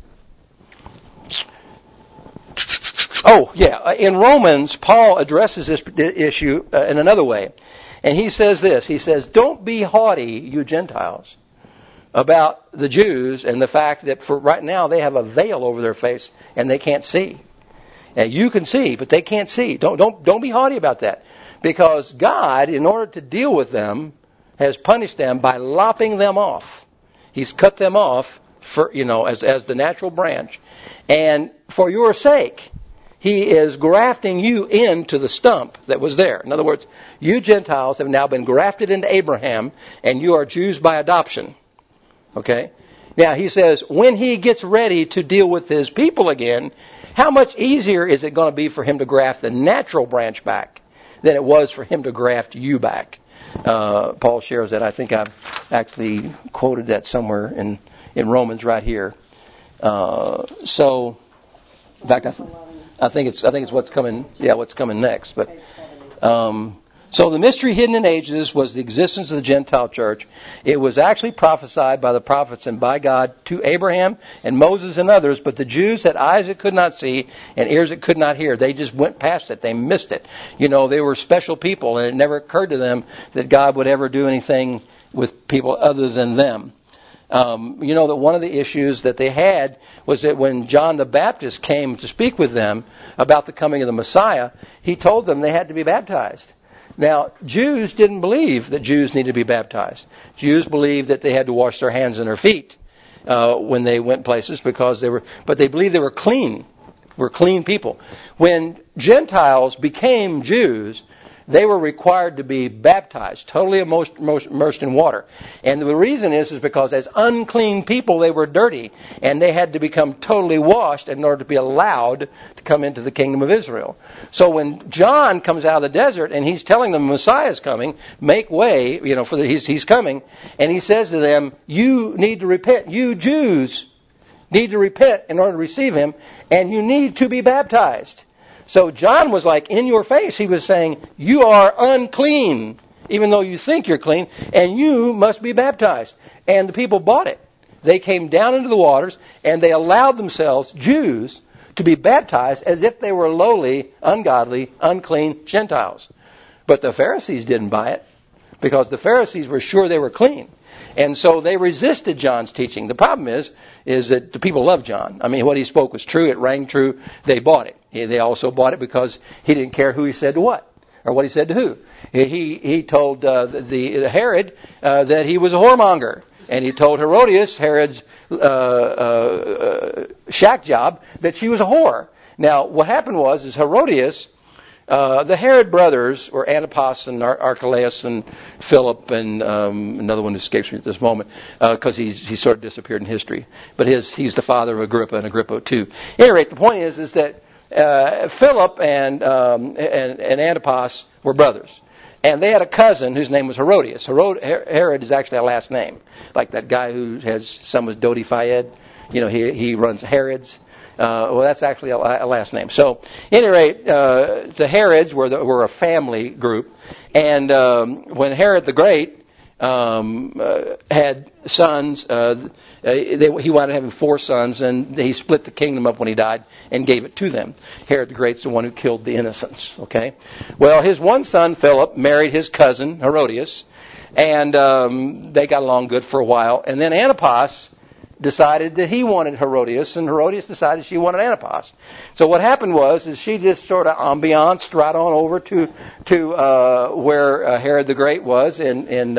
Oh, yeah. In Romans, Paul addresses this issue in another way. And he says this. He says, don't be haughty, you Gentiles, about the Jews and the fact that for right now they have a veil over their face and they can't see. And you can see, but they can't see. Don't be haughty about that. Because God, in order to deal with them, has punished them by lopping them off. He's cut them off for, as the natural branch. And for your sake, He is grafting you into the stump that was there. In other words, you Gentiles have now been grafted into Abraham, and you are Jews by adoption. Okay? Now, he says, when he gets ready to deal with his people again, how much easier is it going to be for him to graft the natural branch back than it was for him to graft you back? Paul shares that. I think I've actually quoted that somewhere in Romans right here. So, in fact, I think it's what's coming. Yeah, what's coming next. But so the mystery hidden in ages was the existence of the Gentile church. It was actually prophesied by the prophets and by God to Abraham and Moses and others, but the Jews had eyes that could not see and ears that could not hear. They just went past it. They missed it. They were special people, and it never occurred to them that God would ever do anything with people other than them. That one of the issues that they had was that when John the Baptist came to speak with them about the coming of the Messiah, he told them they had to be baptized. Now, Jews didn't believe that Jews needed to be baptized. Jews believed that they had to wash their hands and their feet when they went places but they believed they were clean. Were clean people. When Gentiles became Jews, they were required to be baptized, totally immersed in water. And the reason is because as unclean people, they were dirty. And they had to become totally washed in order to be allowed to come into the kingdom of Israel. So when John comes out of the desert and he's telling them Messiah is coming, make way, he's coming. And he says to them, you need to repent. You Jews need to repent in order to receive him. And you need to be baptized. So John was like in your face. He was saying, you are unclean, even though you think you're clean, and you must be baptized. And the people bought it. They came down into the waters, and they allowed themselves, Jews, to be baptized as if they were lowly, ungodly, unclean Gentiles. But the Pharisees didn't buy it, because the Pharisees were sure they were clean. And so they resisted John's teaching. The problem is that the people loved John. I mean, what he spoke was true. It rang true. They bought it. They also bought it because he didn't care who he said to what, or what he said to who. He told the Herod that he was a whoremonger. And he told Herodias, Herod's shack job, that she was a whore. Now, what happened was Herodias, the Herod brothers were Antipas and Archelaus and Philip and another one who escapes me at this moment because he's sort of disappeared in history. But he's the father of Agrippa and Agrippa too. At any rate, the point is that Philip and Antipas were brothers. And they had a cousin whose name was Herodias. Herod is actually a last name. Like that guy who has son was Dodi Fayed. He runs Herod's. Well, that's actually a last name. So, at any rate, the Herods were a family group. And when Herod the Great had sons, he wanted having 4 sons, and he split the kingdom up when he died and gave it to them. Herod the Great's the one who killed the innocents. Okay. Well, his one son Philip married his cousin Herodias, and they got along good for a while. And then Antipas decided that he wanted Herodias, and Herodias decided she wanted Antipas. So what happened was she just sort of ambianced right on over to where Herod the Great was in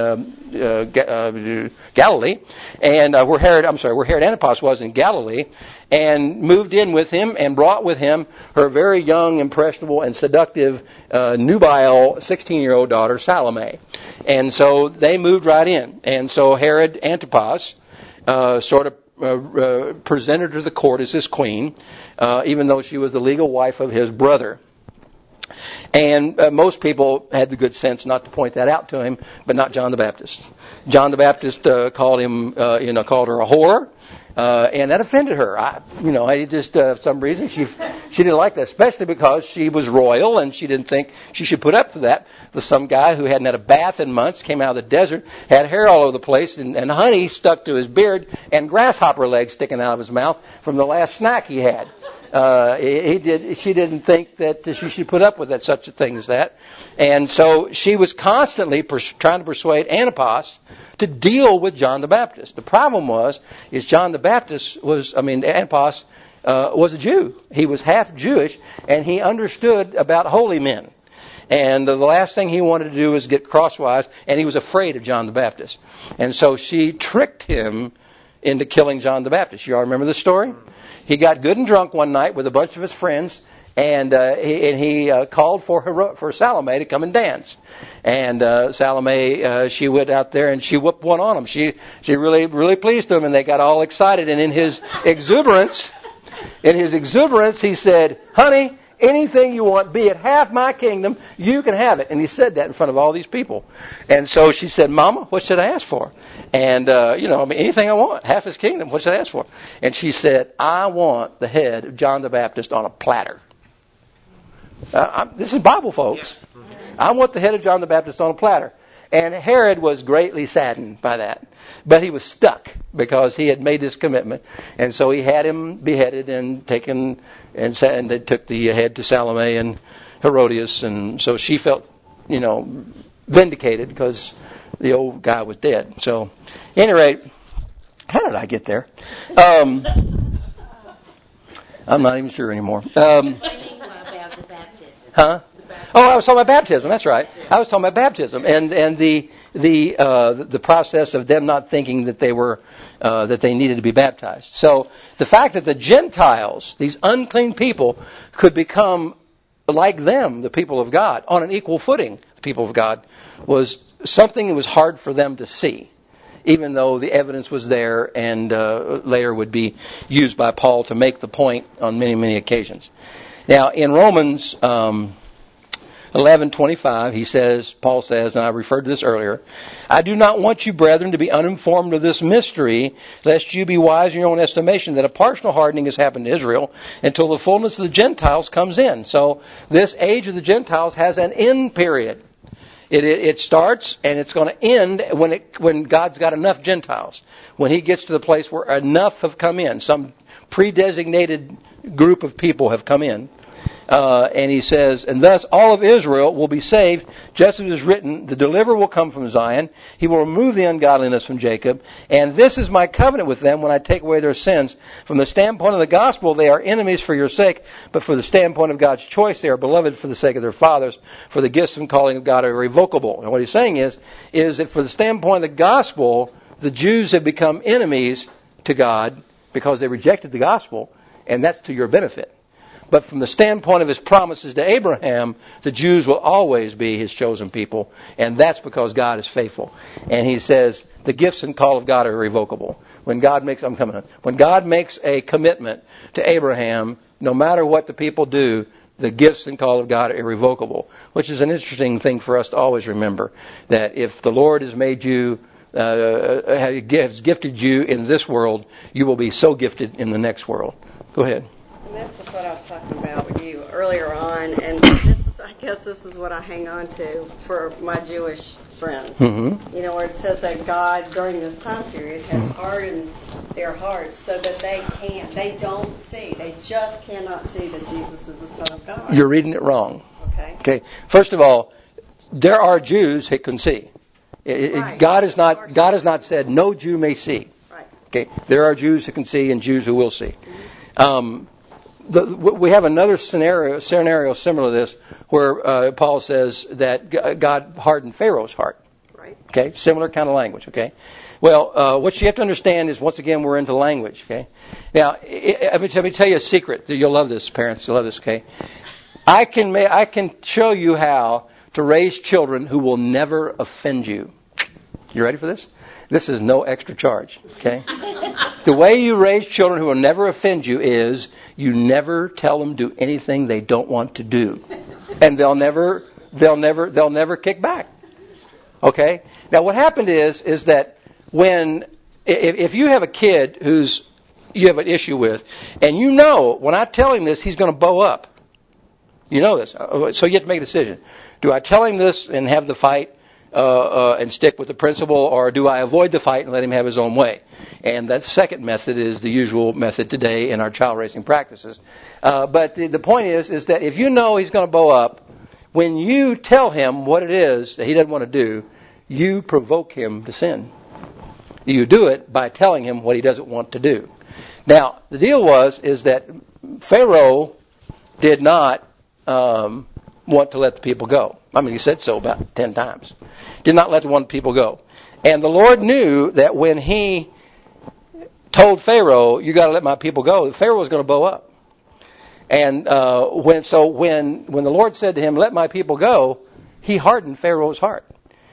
Galilee, and where Herod Antipas was in Galilee, and moved in with him and brought with him her very young, impressionable, and seductive nubile 16-year-old daughter Salome. And so they moved right in. And so Herod Antipas sort of presented her to the court as his queen, even though she was the legal wife of his brother. And most people had the good sense not to point that out to him, but not John the Baptist. John the Baptist called her a whore. And that offended her. For some reason, she didn't like that, especially because she was royal and she didn't think she should put up to that. With some guy who hadn't had a bath in months, came out of the desert, had hair all over the place, and honey stuck to his beard, and grasshopper legs sticking out of his mouth from the last snack he had. She didn't think that she should put up with such a thing as that. And so she was constantly trying to persuade Antipas to deal with John the Baptist. The problem is John the Baptist Antipas was a Jew. He was half Jewish, and he understood about holy men. And the last thing he wanted to do was get crosswise, and he was afraid of John the Baptist. And so she tricked him into killing John the Baptist. You all remember the story? He got good and drunk one night with a bunch of his friends, and he called for Salome to come and dance. And Salome, she went out there and she whooped one on him. She really, really pleased him, and they got all excited. And in his exuberance, he said, "Honey, anything you want, be it half my kingdom, you can have it." And he said that in front of all these people. And so she said, "Mama, what should I ask for?" And, anything I want, half his kingdom, what should I ask for? And she said, "I want the head of John the Baptist on a platter." This is Bible, folks. I want the head of John the Baptist on a platter. And Herod was greatly saddened by that. But he was stuck because he had made this commitment. And so he had him beheaded and taken, and they took the head to Salome and Herodias. And so she felt, vindicated because the old guy was dead. So, at any rate, how did I get there? I'm not even sure anymore. Huh? Oh, I was talking about baptism. That's right. I was talking about baptism and the process of them not thinking that they needed to be baptized. So the fact that the Gentiles, these unclean people, could become like them, the people of God, on an equal footing, the people of God, was something that was hard for them to see, even though the evidence was there and later would be used by Paul to make the point on many, many occasions. Now, in Romans 11:25, Paul says, and I referred to this earlier, "I do not want you, brethren, to be uninformed of this mystery, lest you be wise in your own estimation, that a partial hardening has happened to Israel until the fullness of the Gentiles comes in." So this age of the Gentiles has an end period. It starts and it's going to end when God's got enough Gentiles. When He gets to the place where enough have come in, some predesignated group of people have come in. And he says, "And thus all of Israel will be saved, just as it is written, the deliverer will come from Zion. He will remove the ungodliness from Jacob. And this is my covenant with them when I take away their sins. From the standpoint of the gospel, they are enemies for your sake. But for the standpoint of God's choice, they are beloved for the sake of their fathers. For the gifts and calling of God are irrevocable." And what he's saying is that for the standpoint of the gospel, the Jews have become enemies to God because they rejected the gospel. And that's to your benefit. But from the standpoint of His promises to Abraham, the Jews will always be His chosen people. And that's because God is faithful. And He says, the gifts and call of God are irrevocable. When God makes a commitment to Abraham, no matter what the people do, the gifts and call of God are irrevocable. Which is an interesting thing for us to always remember. That if the Lord has made you, has gifted you in this world, you will be so gifted in the next world. Go ahead. And this is what I was talking about with you earlier on, and I guess this is what I hang on to for my Jewish friends. Mm-hmm. Where it says that God, during this time period, has hardened their hearts so that they don't see, they just cannot see that Jesus is the Son of God. You're reading it wrong. Okay. First of all, there are Jews who can see. Right. God has not said no Jew may see. Right. Okay, there are Jews who can see and Jews who will see. We have another scenario similar to this, where Paul says that God hardened Pharaoh's heart. Right. Okay, similar kind of language. Okay, well, what you have to understand is, once again, we're into language. Okay, now let me tell you a secret. You'll love this, parents. You'll love this. Okay, I can show you how to raise children who will never offend you. You ready for this? This is no extra charge. Okay. The way you raise children who will never offend you is you never tell them to do anything they don't want to do, and they'll never kick back. Okay. Now, what happened is that if you have a kid you have an issue with, and you know when I tell him this, he's going to bow up. You know this, so you have to make a decision. Do I tell him this and have the fight? And stick with the principle, or do I avoid the fight and let him have his own way? And that second method is the usual method today in our child raising practices. But the point is that if you know he's going to bow up, when you tell him what it is that he doesn't want to do, you provoke him to sin. You do it by telling him what he doesn't want to do. Now, the deal is that Pharaoh did not want to let the people go. I mean, he said so about 10 times. Did not let the people go. And the Lord knew that when he told Pharaoh, you got to let my people go, Pharaoh was going to bow up. And when the Lord said to him, let my people go, he hardened Pharaoh's heart.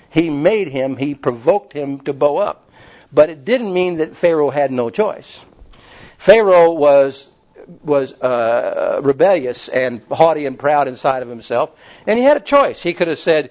He provoked him to bow up. But it didn't mean that Pharaoh had no choice. Pharaoh was rebellious and haughty and proud inside of himself, and he had a choice. He could have said,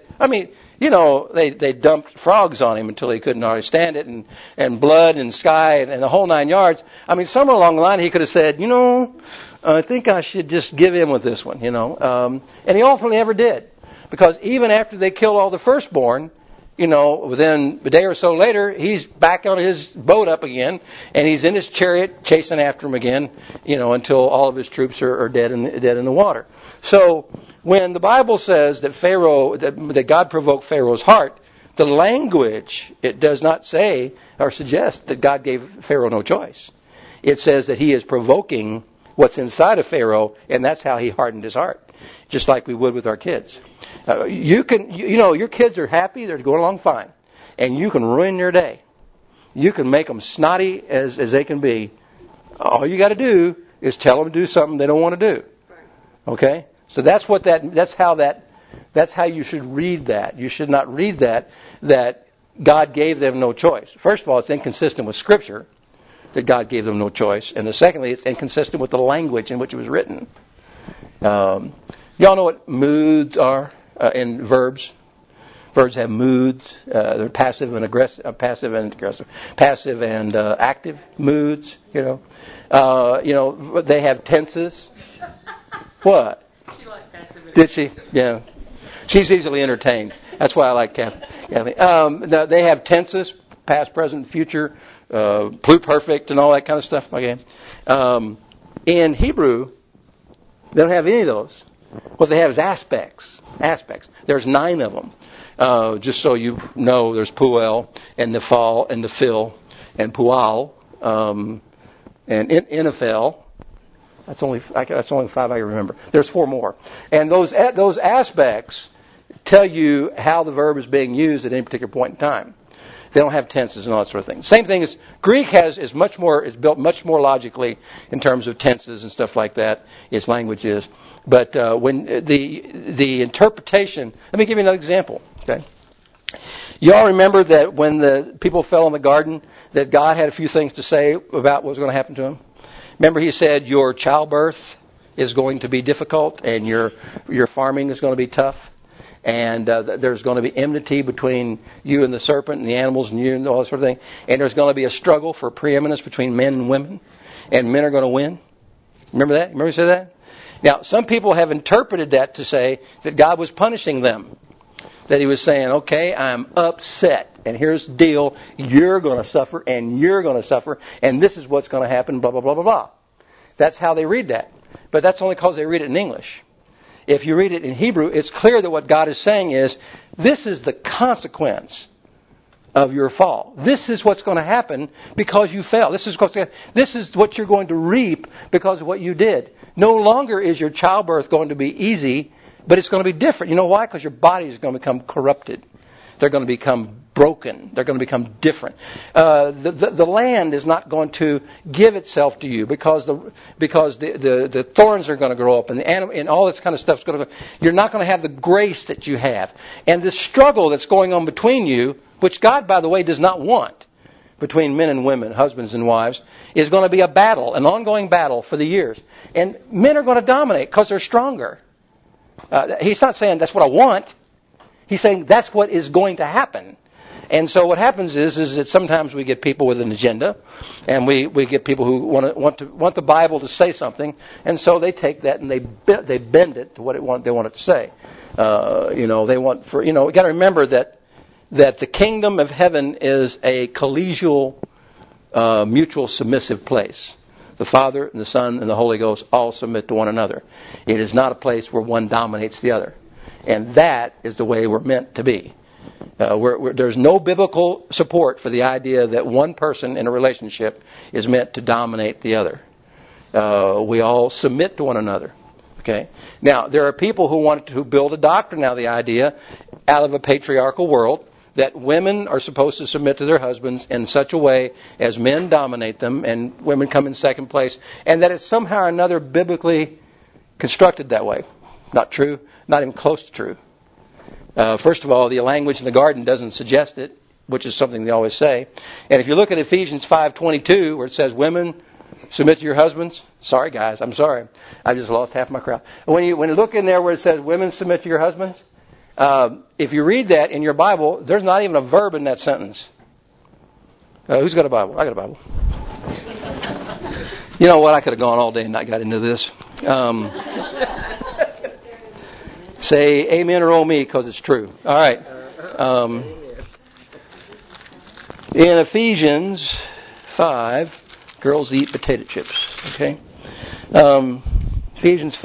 they dumped frogs on him until he couldn't hardly stand it, and blood and sky and the whole 9 yards. Somewhere along the line he could have said, I think I should just give in with this one, and he ultimately never did, because even after they killed all the firstborn, within a day or so later, he's back on his boat up again, and he's in his chariot chasing after him again, until all of his troops are dead in the water. So when the Bible says that God provoked Pharaoh's heart, the language, it does not say or suggest that God gave Pharaoh no choice. It says that he is provoking what's inside of Pharaoh, and that's how he hardened his heart, just like we would with our kids. Your kids are happy, they're going along fine, and you can ruin their day. You can make them snotty as they can be. All you got to do is tell them to do something they don't want to do. Okay? So that's how you should read that. You should not read that God gave them no choice. First of all, it's inconsistent with Scripture that God gave them no choice, and secondly, it's inconsistent with the language in which it was written. Y'all know what moods are in verbs? Verbs have moods. They're passive and aggressive, passive and active moods. They have tenses. What? She liked passive. Did she? Yeah. She's easily entertained. That's why I like Kathy. They have tenses: past, present, future, pluperfect, and all that kind of stuff. Okay. In Hebrew, they don't have any of those. What they have is aspects. There's 9 of them. Just so you know, there's puel and nephal and nephil and pual and inaphel. That's only 5 I can remember. There's 4 more, and those aspects tell you how the verb is being used at any particular point in time. They don't have tenses and all that sort of thing. Same thing as Greek is built much more logically in terms of tenses and stuff like that. Its language is. But when the interpretation, let me give you another example. Okay, you all remember that when the people fell in the garden, that God had a few things to say about what was going to happen to them. Remember, He said your childbirth is going to be difficult, and your farming is going to be tough, and there's going to be enmity between you and the serpent, and the animals and you, and all that sort of thing. And there's going to be a struggle for preeminence between men and women, and men are going to win. Remember that? Remember He said that? Now, some people have interpreted that to say that God was punishing them. That He was saying, okay, I'm upset, and here's the deal, you're going to suffer, and you're going to suffer, and this is what's going to happen, blah, blah, blah, blah, blah. That's how they read that. But that's only because they read it in English. If you read it in Hebrew, it's clear that what God is saying is, this is the consequence of your fall. This is what's going to happen because you fell. This is what you're going to reap because of what you did. No longer is your childbirth going to be easy, but it's going to be different. You know why? Because your body is going to become corrupted. They're going to become broken. They're going to become different. The land is not going to give itself to you because the thorns are going to grow up and the animal and all this kind of stuff is going to go. You're not going to have the grace that you have. And the struggle that's going on between you, which God, by the way, does not want, between men and women, husbands and wives, is going to be a battle, an ongoing battle for the years. And men are going to dominate because they're stronger. He's not saying that's what I want. He's saying that's what is going to happen. And so what happens is that sometimes we get people with an agenda, and we get people who want the Bible to say something, and so they take that and they bend it to what they want it to say. They want you got to remember that the kingdom of heaven is a collegial, mutual submissive place. The Father and the Son and the Holy Ghost all submit to one another. It is not a place where one dominates the other. And that is the way we're meant to be. There's no biblical support for the idea that one person in a relationship is meant to dominate the other. We all submit to one another. Okay. Now, there are people who build a doctrine out of the idea, out of a patriarchal world, that women are supposed to submit to their husbands in such a way as men dominate them and women come in second place, and that it's somehow or another biblically constructed that way. Not true. Not even close to true. First of all, the language in the garden doesn't suggest it, which is something they always say. And if you look at Ephesians 5:22, where it says, "Women, submit to your husbands." Sorry, guys, I'm sorry. I just lost half my crowd. When you look in there where it says, "Women, submit to your husbands," if you read that in your Bible, there's not even a verb in that sentence. Who's got a Bible? I got a Bible. You know what? I could have gone all day and not got into this. Say amen or oh me, because it's true. All right. In Ephesians 5, girls eat potato chips. Okay. Ephesians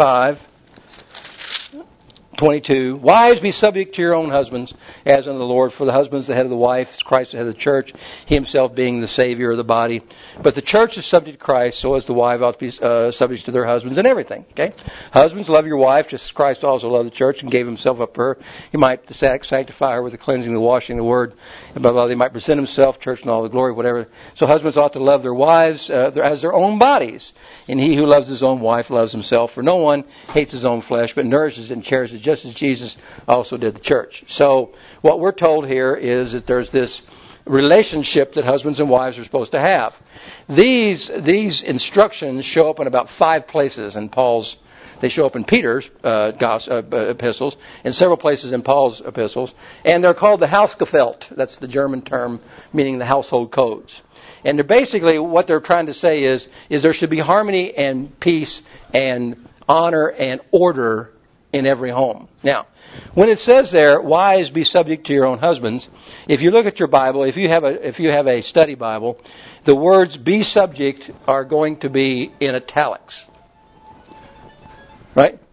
5:22. Wives, be subject to your own husbands, as unto the Lord. For the husband is the head of the wife, as Christ is the head of the church, he himself being the Savior of the body. But the church is subject to Christ, so as the wife ought to be subject to their husbands in everything. Okay, husbands, love your wife, just as Christ also loved the church and gave himself up for her. He might sanctify her with the cleansing, the washing, the word, and blah blah. They might present himself, church, in all the glory, whatever. So husbands ought to love their wives as their own bodies. And he who loves his own wife loves himself. For no one hates his own flesh, but nourishes and cherishes it, just as Jesus also did the church. So what we're told here is that there's this relationship that husbands and wives are supposed to have. These instructions show up in about 5 places in Paul's. They show up in Peter's epistles, in several places in Paul's epistles, and they're called the Hausgefällt. That's the German term meaning the household codes. And they're basically what they're trying to say is there should be harmony and peace and honor and order in every home. Now, when it says there, wives, be subject to your own husbands, if you look at your Bible, if you have a study Bible, the words be subject are going to be in italics. Right?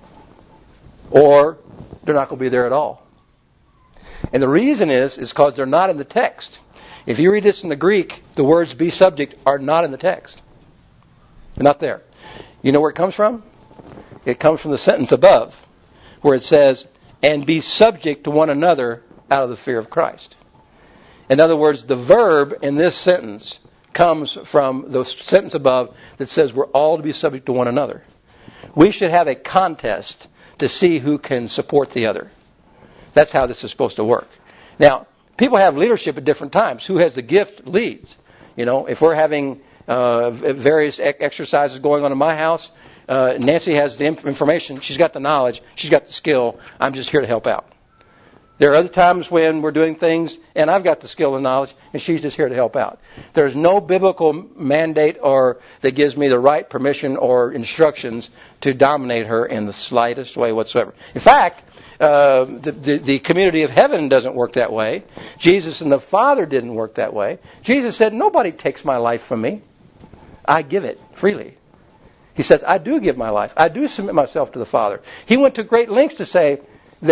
Or they're not going to be there at all. And the reason is because they're not in the text. If you read this in the Greek, the words be subject are not in the text. They're not there. You know where it comes from? It comes from the sentence above, where it says, and be subject to one another out of the fear of Christ. In other words, the verb in this sentence comes from the sentence above that says we're all to be subject to one another. We should have a contest to see who can support the other. That's how this is supposed to work. Now, people have leadership at different times. Who has the gift leads. You know, if we're having various exercises going on in my house, Nancy has the information. She's got the knowledge. She's got the skill. I'm just here to help out. There are other times when we're doing things, and I've got the skill and knowledge, and she's just here to help out. There's no biblical mandate or that gives me the right permission or instructions to dominate her in the slightest way whatsoever. In fact, the community of heaven doesn't work that way. Jesus and the Father didn't work that way. Jesus said, nobody takes my life from me. I give it freely. He says, I do give my life. I do submit myself to the Father. He went to great lengths to say that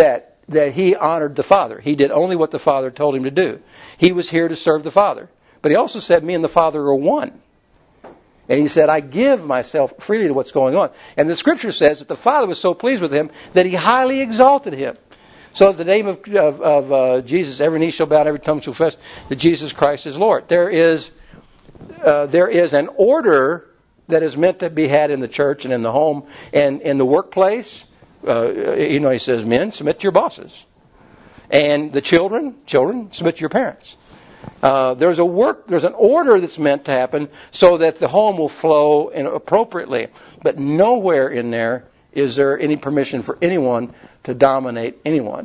that he honored the Father. He did only what the Father told him to do. He was here to serve the Father. But he also said, me and the Father are one. And he said, I give myself freely to what's going on. And the Scripture says that the Father was so pleased with him that he highly exalted him. So in the name of Jesus, every knee shall bow and every tongue shall confess that Jesus Christ is Lord. There is an order that is meant to be had in the church and in the home and in the workplace. He says, men, submit to your bosses. And the children, submit to your parents. There's an order that's meant to happen so that the home will flow appropriately. But nowhere in there is there any permission for anyone to dominate anyone.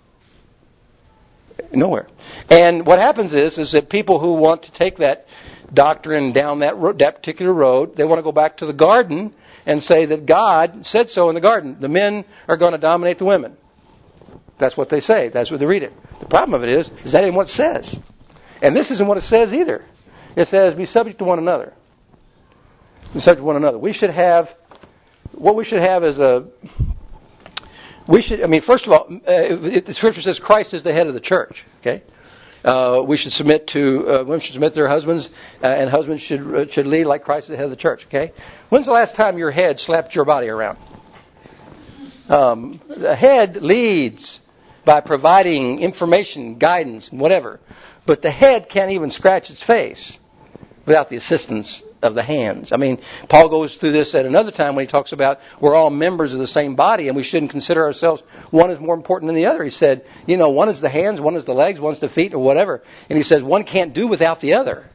Nowhere. And what happens is that people who want to take that doctrine down that particular road, they want to go back to the garden and say that God said so in the garden. The men are going to dominate the women. That's what they say. That's what they read it. The problem of it is that ain't what it says. And this isn't what it says either. It says, be subject to one another. Be subject to one another. What we should have is first of all, the Scripture says Christ is the head of the church. Okay? Women should submit to their husbands, and husbands should lead like Christ is the head of the church. Okay? When's the last time your head slapped your body around? The head leads by providing information, guidance, and whatever. But the head can't even scratch its face without the assistance of the hands. I mean, Paul goes through this at another time when he talks about we're all members of the same body and we shouldn't consider ourselves one is more important than the other. He said, one is the hands, one is the legs, one's the feet, or whatever. And he says one can't do without the other.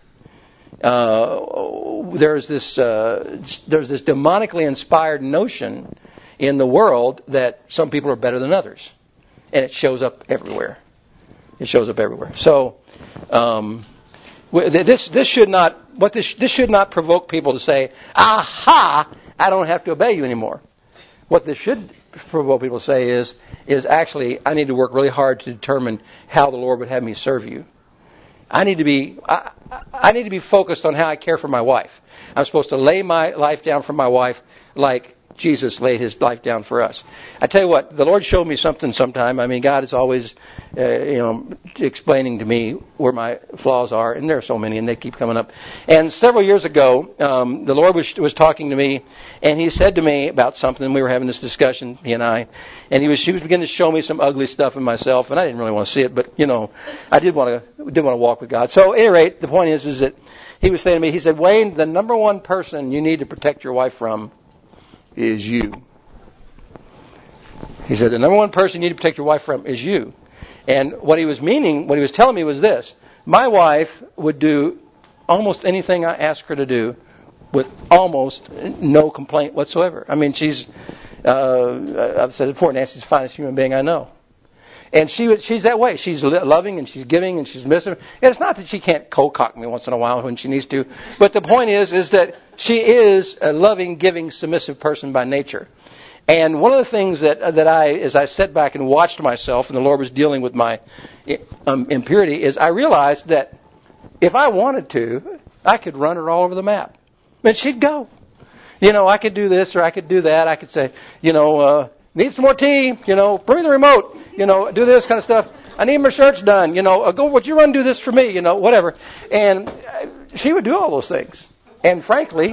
There's this demonically inspired notion in the world that some people are better than others. And it shows up everywhere. So, this should not provoke people to say, aha, I don't have to obey you anymore. What this should provoke people to say is actually, I need to work really hard to determine how the Lord would have me serve you. I need to be focused on how I care for my wife. I'm supposed to lay my life down for my wife like Jesus laid his life down for us. I tell you what, the Lord showed me something sometime. I mean, God is always, explaining to me where my flaws are, and there are so many, and they keep coming up. And several years ago, the Lord was talking to me, and he said to me about something. We were having this discussion, he and I, and he was beginning to show me some ugly stuff in myself, and I didn't really want to see it, but I did want to walk with God. So, at any rate, the point is that he was saying to me, he said, Wayne, the number one person you need to protect your wife from is you. He said, the number one person you need to protect your wife from is you. And what he was telling me was this. My wife would do almost anything I ask her to do with almost no complaint whatsoever. I mean, I've said it before, Nancy's the finest human being I know. And she's that way. She's loving and she's giving and she's submissive. And it's not that she can't cold-cock me once in a while when she needs to. But the point is that she is a loving, giving, submissive person by nature. And one of the things that as I sat back and watched myself, and the Lord was dealing with my impurity, is I realized that if I wanted to, I could run her all over the map. And she'd go. I could do this or I could do that. I could say, need some more tea, bring the remote, do this kind of stuff. I need my shirts done, would you run do this for me, whatever. And she would do all those things. And frankly,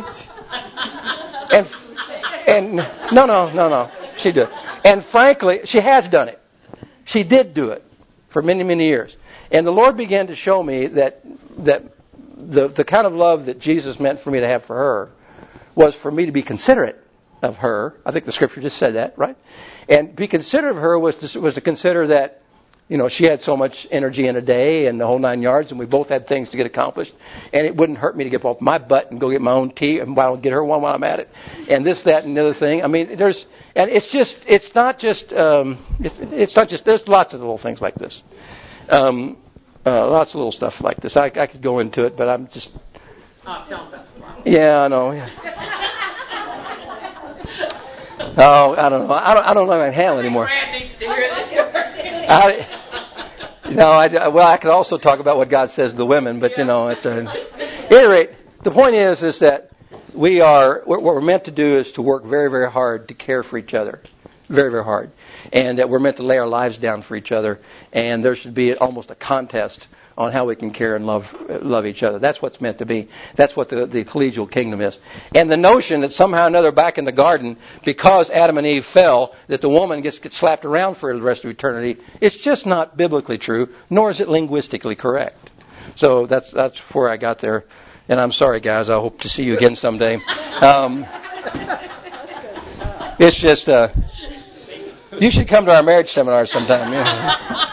no, she did. And frankly, she has done it. She did do it for many, many years. And the Lord began to show me that the kind of love that Jesus meant for me to have for her was for me to be considerate of her. I think the Scripture just said that, right? And be considerate of her was to consider that, she had so much energy in a day and the whole 9 yards, and we both had things to get accomplished. And it wouldn't hurt me to get off my butt and go get my own tea, and I'll get her one while I'm at it. And this, that, and the other thing. I mean, there's not just, there's lots of little things like this. Lots of little stuff like this. I could go into it, but I'm just. Oh, tell them about tomorrow. Yeah, I know. Yeah. Oh, I don't know. I don't know if I can handle it anymore. Brad needs to hear this story. I could also talk about what God says to the women, but at any rate, the point is that what we're meant to do is to work very, very hard to care for each other, Very, very hard. And that we're meant to lay our lives down for each other. And there should be almost a contest on how we can care and love each other. That's what's meant to be. That's what the collegial kingdom is. And the notion that somehow or another back in the garden, because Adam and Eve fell, that the woman gets slapped around for the rest of eternity, it's just not biblically true, nor is it linguistically correct. So that's where I got there. And I'm sorry, guys. I hope to see you again someday. It's just, you should come to our marriage seminar sometime. Yeah.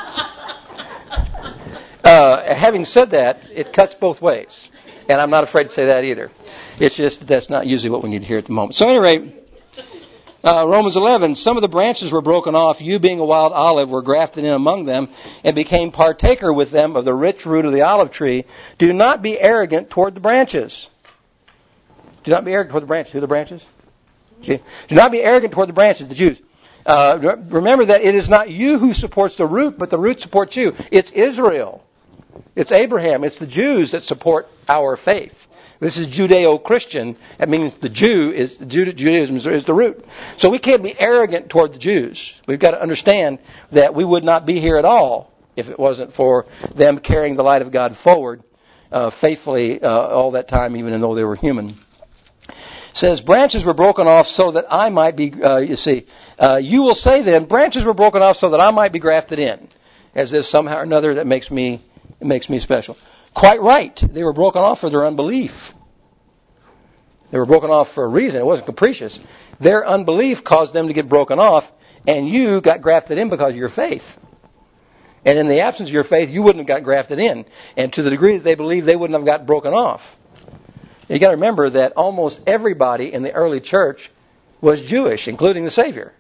Having said that, it cuts both ways. And I'm not afraid to say that either. It's just that's not usually what we need to hear at the moment. So anyway, Romans 11, some of the branches were broken off. You, being a wild olive, were grafted in among them and became partaker with them of the rich root of the olive tree. Do not be arrogant toward the branches. Do not be arrogant toward the branches. Who are the branches? See? Do not be arrogant toward the branches, the Jews. Remember that it is not you who supports the root, but the root supports you. It's Israel. It's Abraham. It's the Jews that support our faith. This is Judeo-Christian. That means Judaism is the root. So we can't be arrogant toward the Jews. We've got to understand that we would not be here at all if it wasn't for them carrying the light of God forward faithfully all that time, even though they were human. It says, branches were broken off so that I might be, you will say then, branches were broken off so that I might be grafted in. As if somehow or another that makes me special. Quite right. They were broken off for their unbelief. They were broken off for a reason. It wasn't capricious. Their unbelief caused them to get broken off, and you got grafted in because of your faith. And in the absence of your faith, you wouldn't have got grafted in. And to the degree that they believed, they wouldn't have got broken off. You got to remember that almost everybody in the early church was Jewish, including the Savior.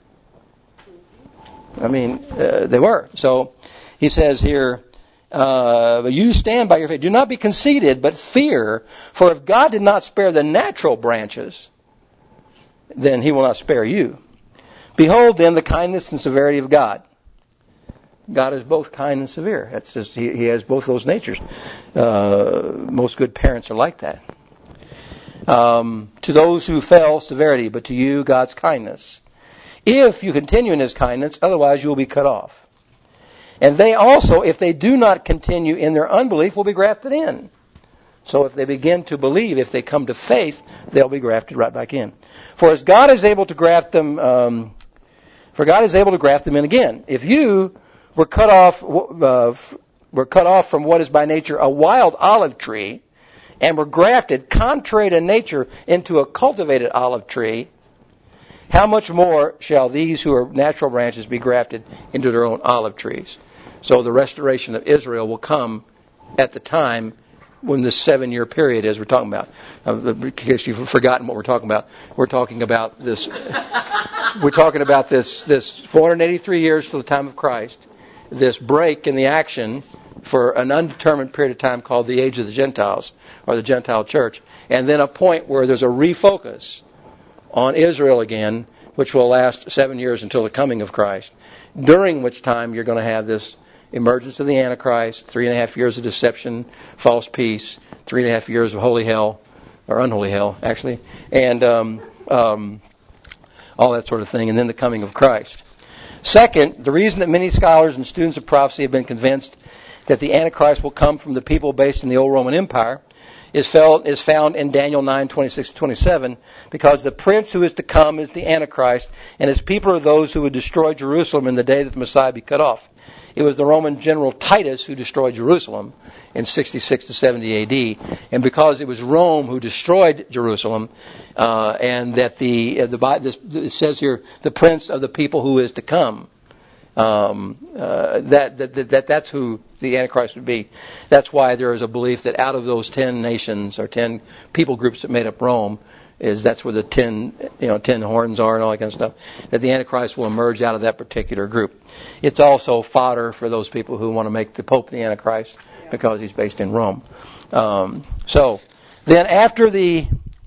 I mean, they were. So he says here, you stand by your faith. Do not be conceited, but fear. For if God did not spare the natural branches, then he will not spare you. Behold then the kindness and severity of God. God is both kind and severe. That's just, he has both those natures. Most good parents are like that. To those who fell, severity, but to you, God's kindness. If you continue in his kindness, otherwise you will be cut off. And they also, if they do not continue in their unbelief, will be grafted in. So if they begin to believe, if they come to faith, they'll be grafted right back in. For as God is able to graft them, God is able to graft them in again. If you were cut off from what is by nature a wild olive tree, and were grafted, contrary to nature, into a cultivated olive tree, how much more shall these who are natural branches be grafted into their own olive trees? So the restoration of Israel will come at the time when this 7-year period is we're talking about. In case you've forgotten what we're talking about, we're talking about this. We're talking about this 483 years to the time of Christ. This break in the action for an undetermined period of time called the age of the Gentiles, or the Gentile church. And then a point where there's a refocus on Israel again, which will last 7 years until the coming of Christ, during which time you're going to have this emergence of the Antichrist, 3.5 years of deception, false peace, 3.5 years of holy hell, or unholy hell, actually, and all that sort of thing, and then the coming of Christ. Second, the reason that many scholars and students of prophecy have been convinced that the Antichrist will come from the people based in the old Roman Empire is found in Daniel 9:26-27, because the prince who is to come is the Antichrist, and his people are those who would destroy Jerusalem in the day that the Messiah be cut off. It was the Roman general Titus who destroyed Jerusalem in 66 to 70 A.D. And because it was Rome who destroyed Jerusalem, and that it says here, the prince of the people who is to come, that's who the Antichrist would be. That's why there is a belief that out of those 10 nations or 10 people groups that made up Rome, that's where the 10 horns are and all that kind of stuff, that the Antichrist will emerge out of that particular group. It's also fodder for those people who want to make the Pope the Antichrist because he's based in Rome. So then after the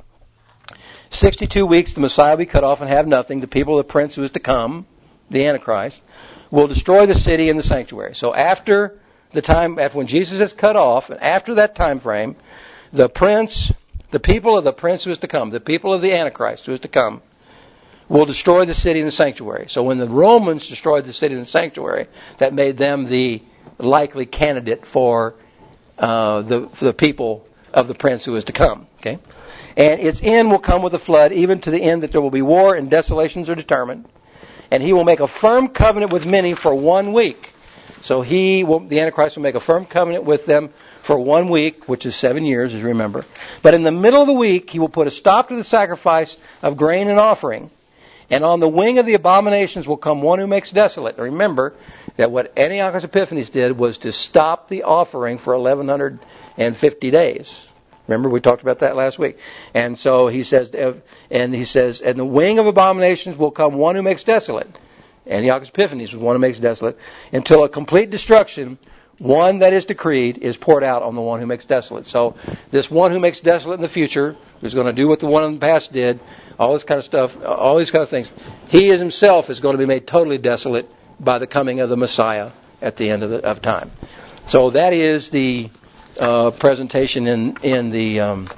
62 weeks, the Messiah will be cut off and have nothing. The people of the prince who is to come, the Antichrist, will destroy the city and the sanctuary. So after when Jesus is cut off, and after that time frame, the people of the prince who is to come, the people of the Antichrist who is to come, will destroy the city and the sanctuary. So when the Romans destroyed the city and the sanctuary, that made them the likely candidate for the people of the prince who is to come. Okay, and its end will come with a flood, even to the end that there will be war and desolations are determined. And he will make a firm covenant with many for 1 week. So the Antichrist will make a firm covenant with them for 1 week, which is 7 years, as you remember. But in the middle of the week, he will put a stop to the sacrifice of grain and offering. And on the wing of the abominations will come one who makes desolate. Remember that what Antiochus Epiphanes did was to stop the offering for 1150 days. Remember, we talked about that last week. And so he says, and the wing of abominations will come one who makes desolate. Antiochus Epiphanes was one who makes desolate. Until a complete destruction, one that is decreed, is poured out on the one who makes desolate. So this one who makes desolate in the future, who's going to do what the one in the past did, all this kind of stuff, all these kind of things, he himself is going to be made totally desolate by the coming of the Messiah at the end of time. So that is the presentation in the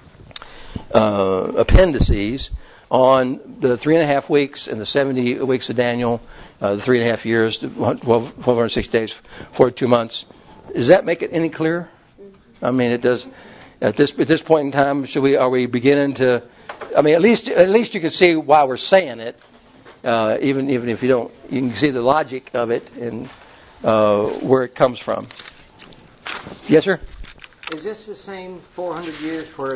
appendices on the 3.5 weeks and the 70 weeks of Daniel, the 3.5 years, 1260 days, 42 months. Does that make it any clearer? I mean, it does. At this point in time, are we beginning to? I mean, at least you can see why we're saying it. Even if you don't, you can see the logic of it and where it comes from. Yes, sir. Is this the same 400 years where,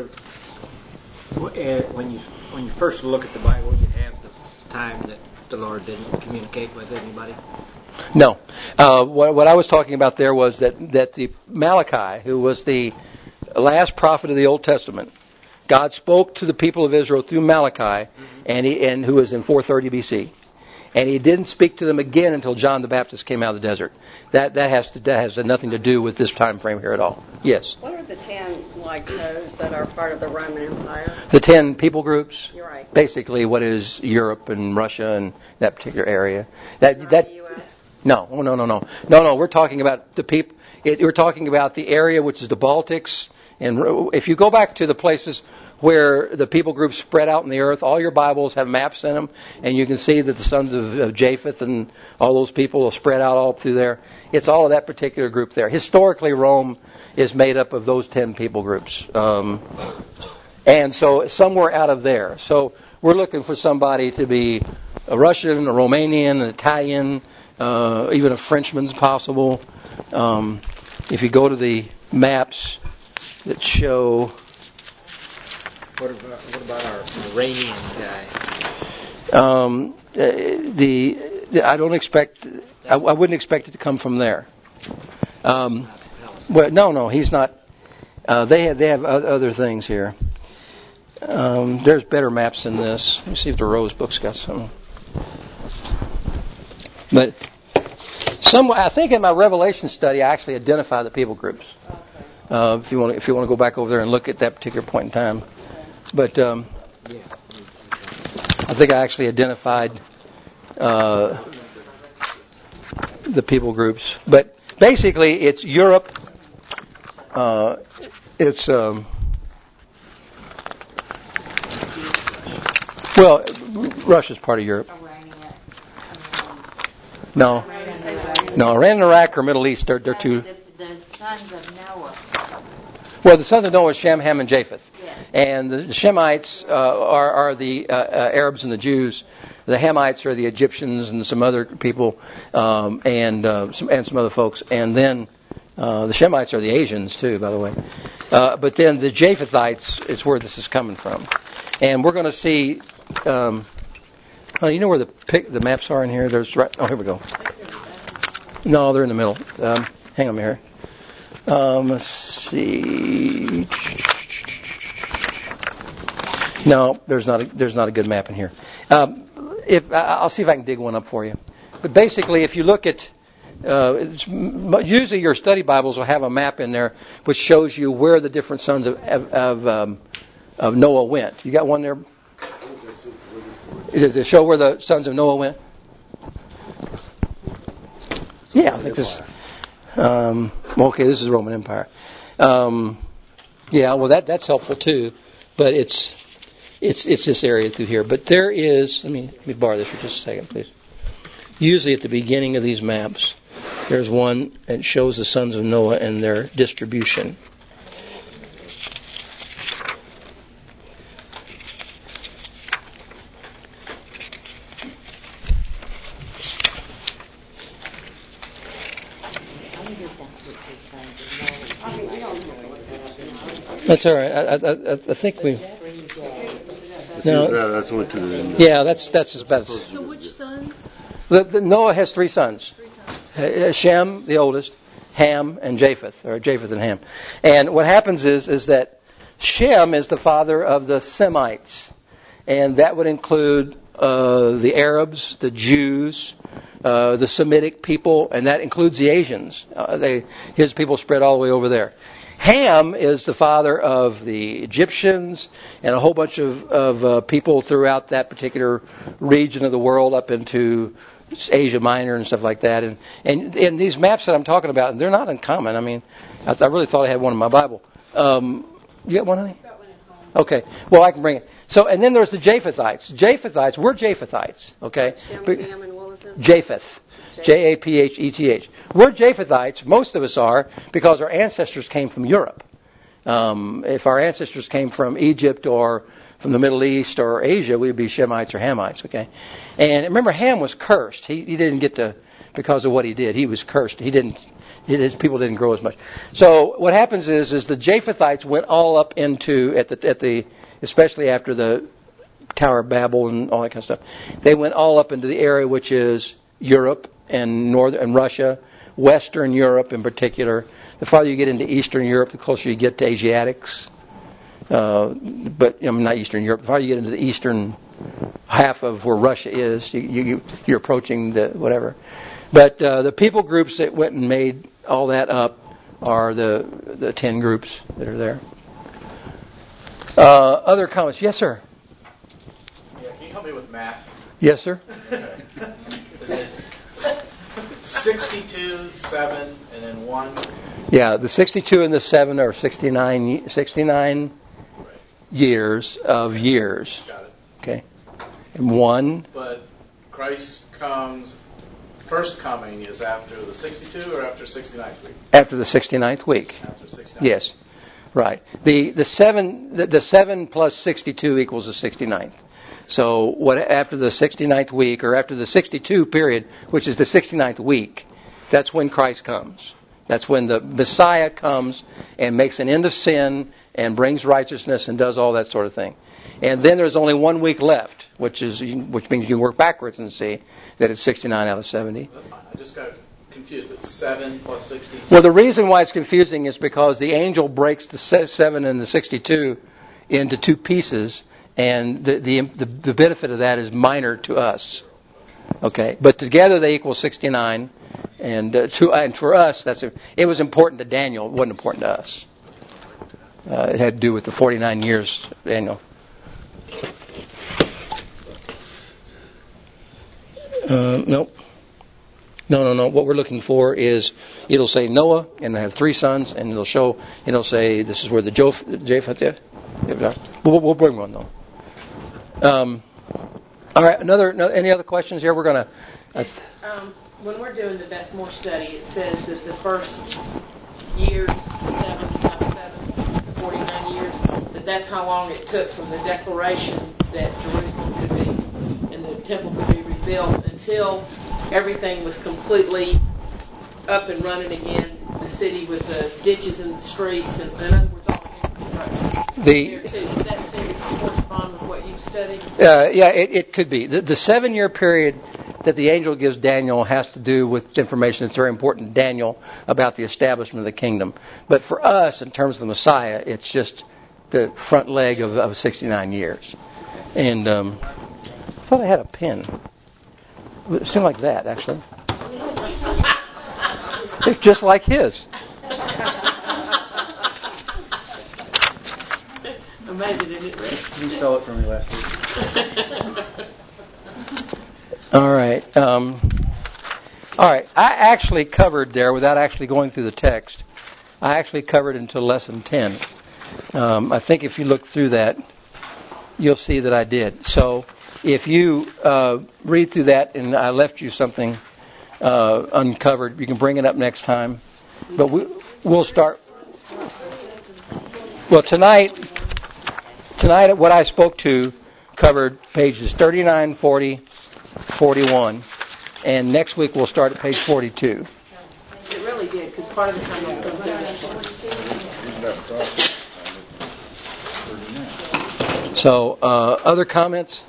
when you first look at the Bible, you have the time that the Lord didn't communicate with anybody? No. What I was talking about there was that the Malachi, who was the last prophet of the Old Testament, God spoke to the people of Israel through Malachi, and who was in 430 BC. And he didn't speak to them again until John the Baptist came out of the desert. That has nothing to do with this time frame here at all. Yes. What are the 10 toes that are part of the Roman Empire? The 10 people groups. You're right. Basically, what is Europe and Russia and that particular area. Not the U.S. No. We're talking about the people. We're talking about the area which is the Baltics. And if you go back to the places where the people groups spread out in the earth, all your Bibles have maps in them, and you can see that the sons of Japheth and all those people are spread out all through there. It's all of that particular group there. Historically, Rome is made up of those 10 people groups. And so somewhere out of there. So we're looking for somebody to be a Russian, a Romanian, an Italian, even a Frenchman's possible. If you go to the maps that show... What about our Iranian guy? I don't expect. I wouldn't expect it to come from there. Well, no, he's not. They have other things here. There's better maps than this. Let me see if the Rose Book's got some. But I think in my Revelation study, I actually identify the people groups. If you want to go back over there and look at that particular point in time. But I think I actually identified the people groups. But basically, it's Europe. It's Russia's part of Europe. No, Iran and Iraq are Middle East. They're two. The sons of Noah. Well, the sons of Noah are Shem, Ham, and Japheth. Yes. And the Shemites are the Arabs and the Jews. The Hamites are the Egyptians and some other people, and some other folks. And then the Shemites are the Asians too, by the way. But then the Japhethites is where this is coming from. And we're going to see. You know where the maps are in here? There's right. Oh, here we go. No, they're in the middle. Hang on here. Let's see. No, there's not a good map in here. I'll see if I can dig one up for you. But basically, if you look at, usually your study Bibles will have a map in there which shows you where the different sons of Noah went. You got one there? Does it show where the sons of Noah went? Yeah, I think this. Okay, this is the Roman Empire. Yeah, well, that's helpful too, but it's it's this area through here. But there is, let me borrow this for just a second, please. Usually at the beginning of these maps, there's one that shows the sons of Noah and their distribution. That's all right. I think we. No. That's only two. Yeah, that's as bad. So which sons? The Noah has three sons. Shem, the oldest, Ham, and Japheth, or Japheth and Ham. And what happens is that Shem is the father of the Semites, and that would include the Arabs, the Jews, the Semitic people, and that includes the Asians. His people spread all the way over there. Ham is the father of the Egyptians and a whole bunch of people throughout that particular region of the world up into Asia Minor and stuff like that. And these maps that I'm talking about, they're not uncommon. I mean, I really thought I had one in my Bible. You got one, honey? Okay. Well, I can bring it. So, and then there's the Japhethites. Japhethites, we're Japhethites. Okay. Ham and what was this? Japheth. Japheth. We're Japhethites, most of us are, because our ancestors came from Europe. If our ancestors came from Egypt or from the Middle East or Asia, we'd be Shemites or Hamites, okay? And remember, Ham was cursed. He didn't get to, because of what he did, he was cursed. His people didn't grow as much. So what happens is the Japhethites went all up into, especially after the Tower of Babel and all that kind of stuff, they went all up into the area which is Europe and northern Russia, Western Europe in particular. The farther you get into Eastern Europe, the closer you get to Asiatics. But not Eastern Europe. The farther you get into the eastern half of where Russia is, you're approaching the whatever. But the people groups that went and made all that up are the 10 groups that are there. Other comments? Yes, sir. Yeah, can you help me with math? Yes, sir. Is it 62, 7, and then 1? Yeah, the 62 and the 7 are 69 right. years of years. Got it. Okay. And 1. But Christ comes, first coming is after the 62 or after 69th week? After the 69th week. After 69th. Yes. Right. The 7 plus 62 equals the 69th. So after the 69th week, or after the 62 period, which is the 69th week, that's when Christ comes. That's when the Messiah comes and makes an end of sin and brings righteousness and does all that sort of thing. And then there's only 1 week left, which means you can work backwards and see that it's 69 out of 70. That's fine. I just got confused. It's 7 plus 62. Well, the reason why it's confusing is because the angel breaks the 7 and the 62 into two pieces. And the benefit of that is minor to us, okay. But together they equal 69, and for us it was important to Daniel. It wasn't important to us. It had to do with the 49 years, Daniel. Nope. No. What we're looking for is it'll say Noah, and I have 3 sons, and it'll say this is where the Japheth is. We'll bring one though. All right. Any other questions here? We're going to. When we're doing the more study, it says that the first years, 7 times 7, 49 years, that's how long it took from the declaration that Jerusalem could be and the temple could be rebuilt until everything was completely up and running again. The city with the ditches and the streets, and in other words, all the infrastructure. Does that seem to correspond with what you've studied? Yeah, it could be. The 7-year period that the angel gives Daniel has to do with information that's very important to Daniel about the establishment of the kingdom. But for us, in terms of the Messiah, it's just the front leg of 69 years. And I thought I had a pen. It seemed like that, actually. It's just like his. Amazing, isn't it, Rich? You stole it from me last week. All right. I actually covered there, without actually going through the text, I actually covered until lesson 10. I think if you look through that, you'll see that I did. So if you read through that and I left you something uncovered, you can bring it up next time. But we'll start. Well, tonight what I spoke to covered pages 39, 40, 41. And next week we'll start at page 42. It really did, because part of the time I was going through that. So, other comments?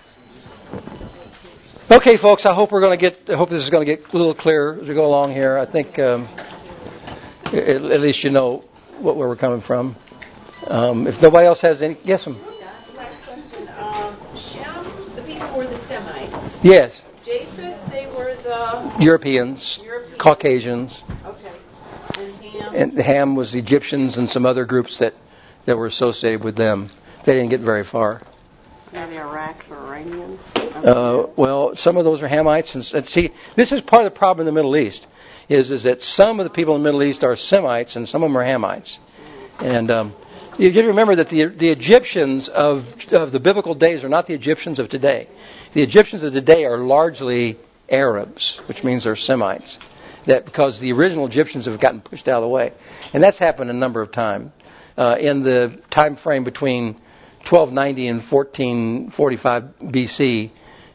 Okay, folks. I hope this is going to get a little clearer as we go along here. I think at least you know where we're coming from. If nobody else has any, yes, ma'am. Last question. Shem, the people were the Semites. Yes. Japheth, they were the Europeans. Caucasians. Okay. And Ham. And Ham was the Egyptians and some other groups that were associated with them. They didn't get very far. Now the Iraqs or Iranians. Well, some of those are Hamites. And see, this is part of the problem in the Middle East, is that some of the people in the Middle East are Semites and some of them are Hamites. And you got to remember that the Egyptians of the biblical days are not the Egyptians of today. The Egyptians of today are largely Arabs, which means they're Semites. That because the original Egyptians have gotten pushed out of the way, and that's happened a number of times. In the time frame between 1290 and 1445 BC,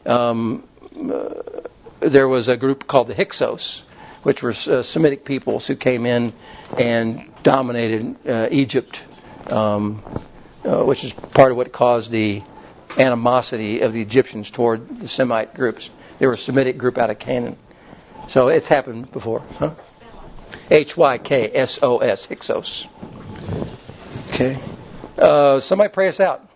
there was a group called the Hyksos, which were Semitic peoples who came in and dominated Egypt, which is part of what caused the animosity of the Egyptians toward the Semite groups. They were a Semitic group out of Canaan. So it's happened before. Huh? Hyksos, Hyksos. Okay. Somebody pray us out.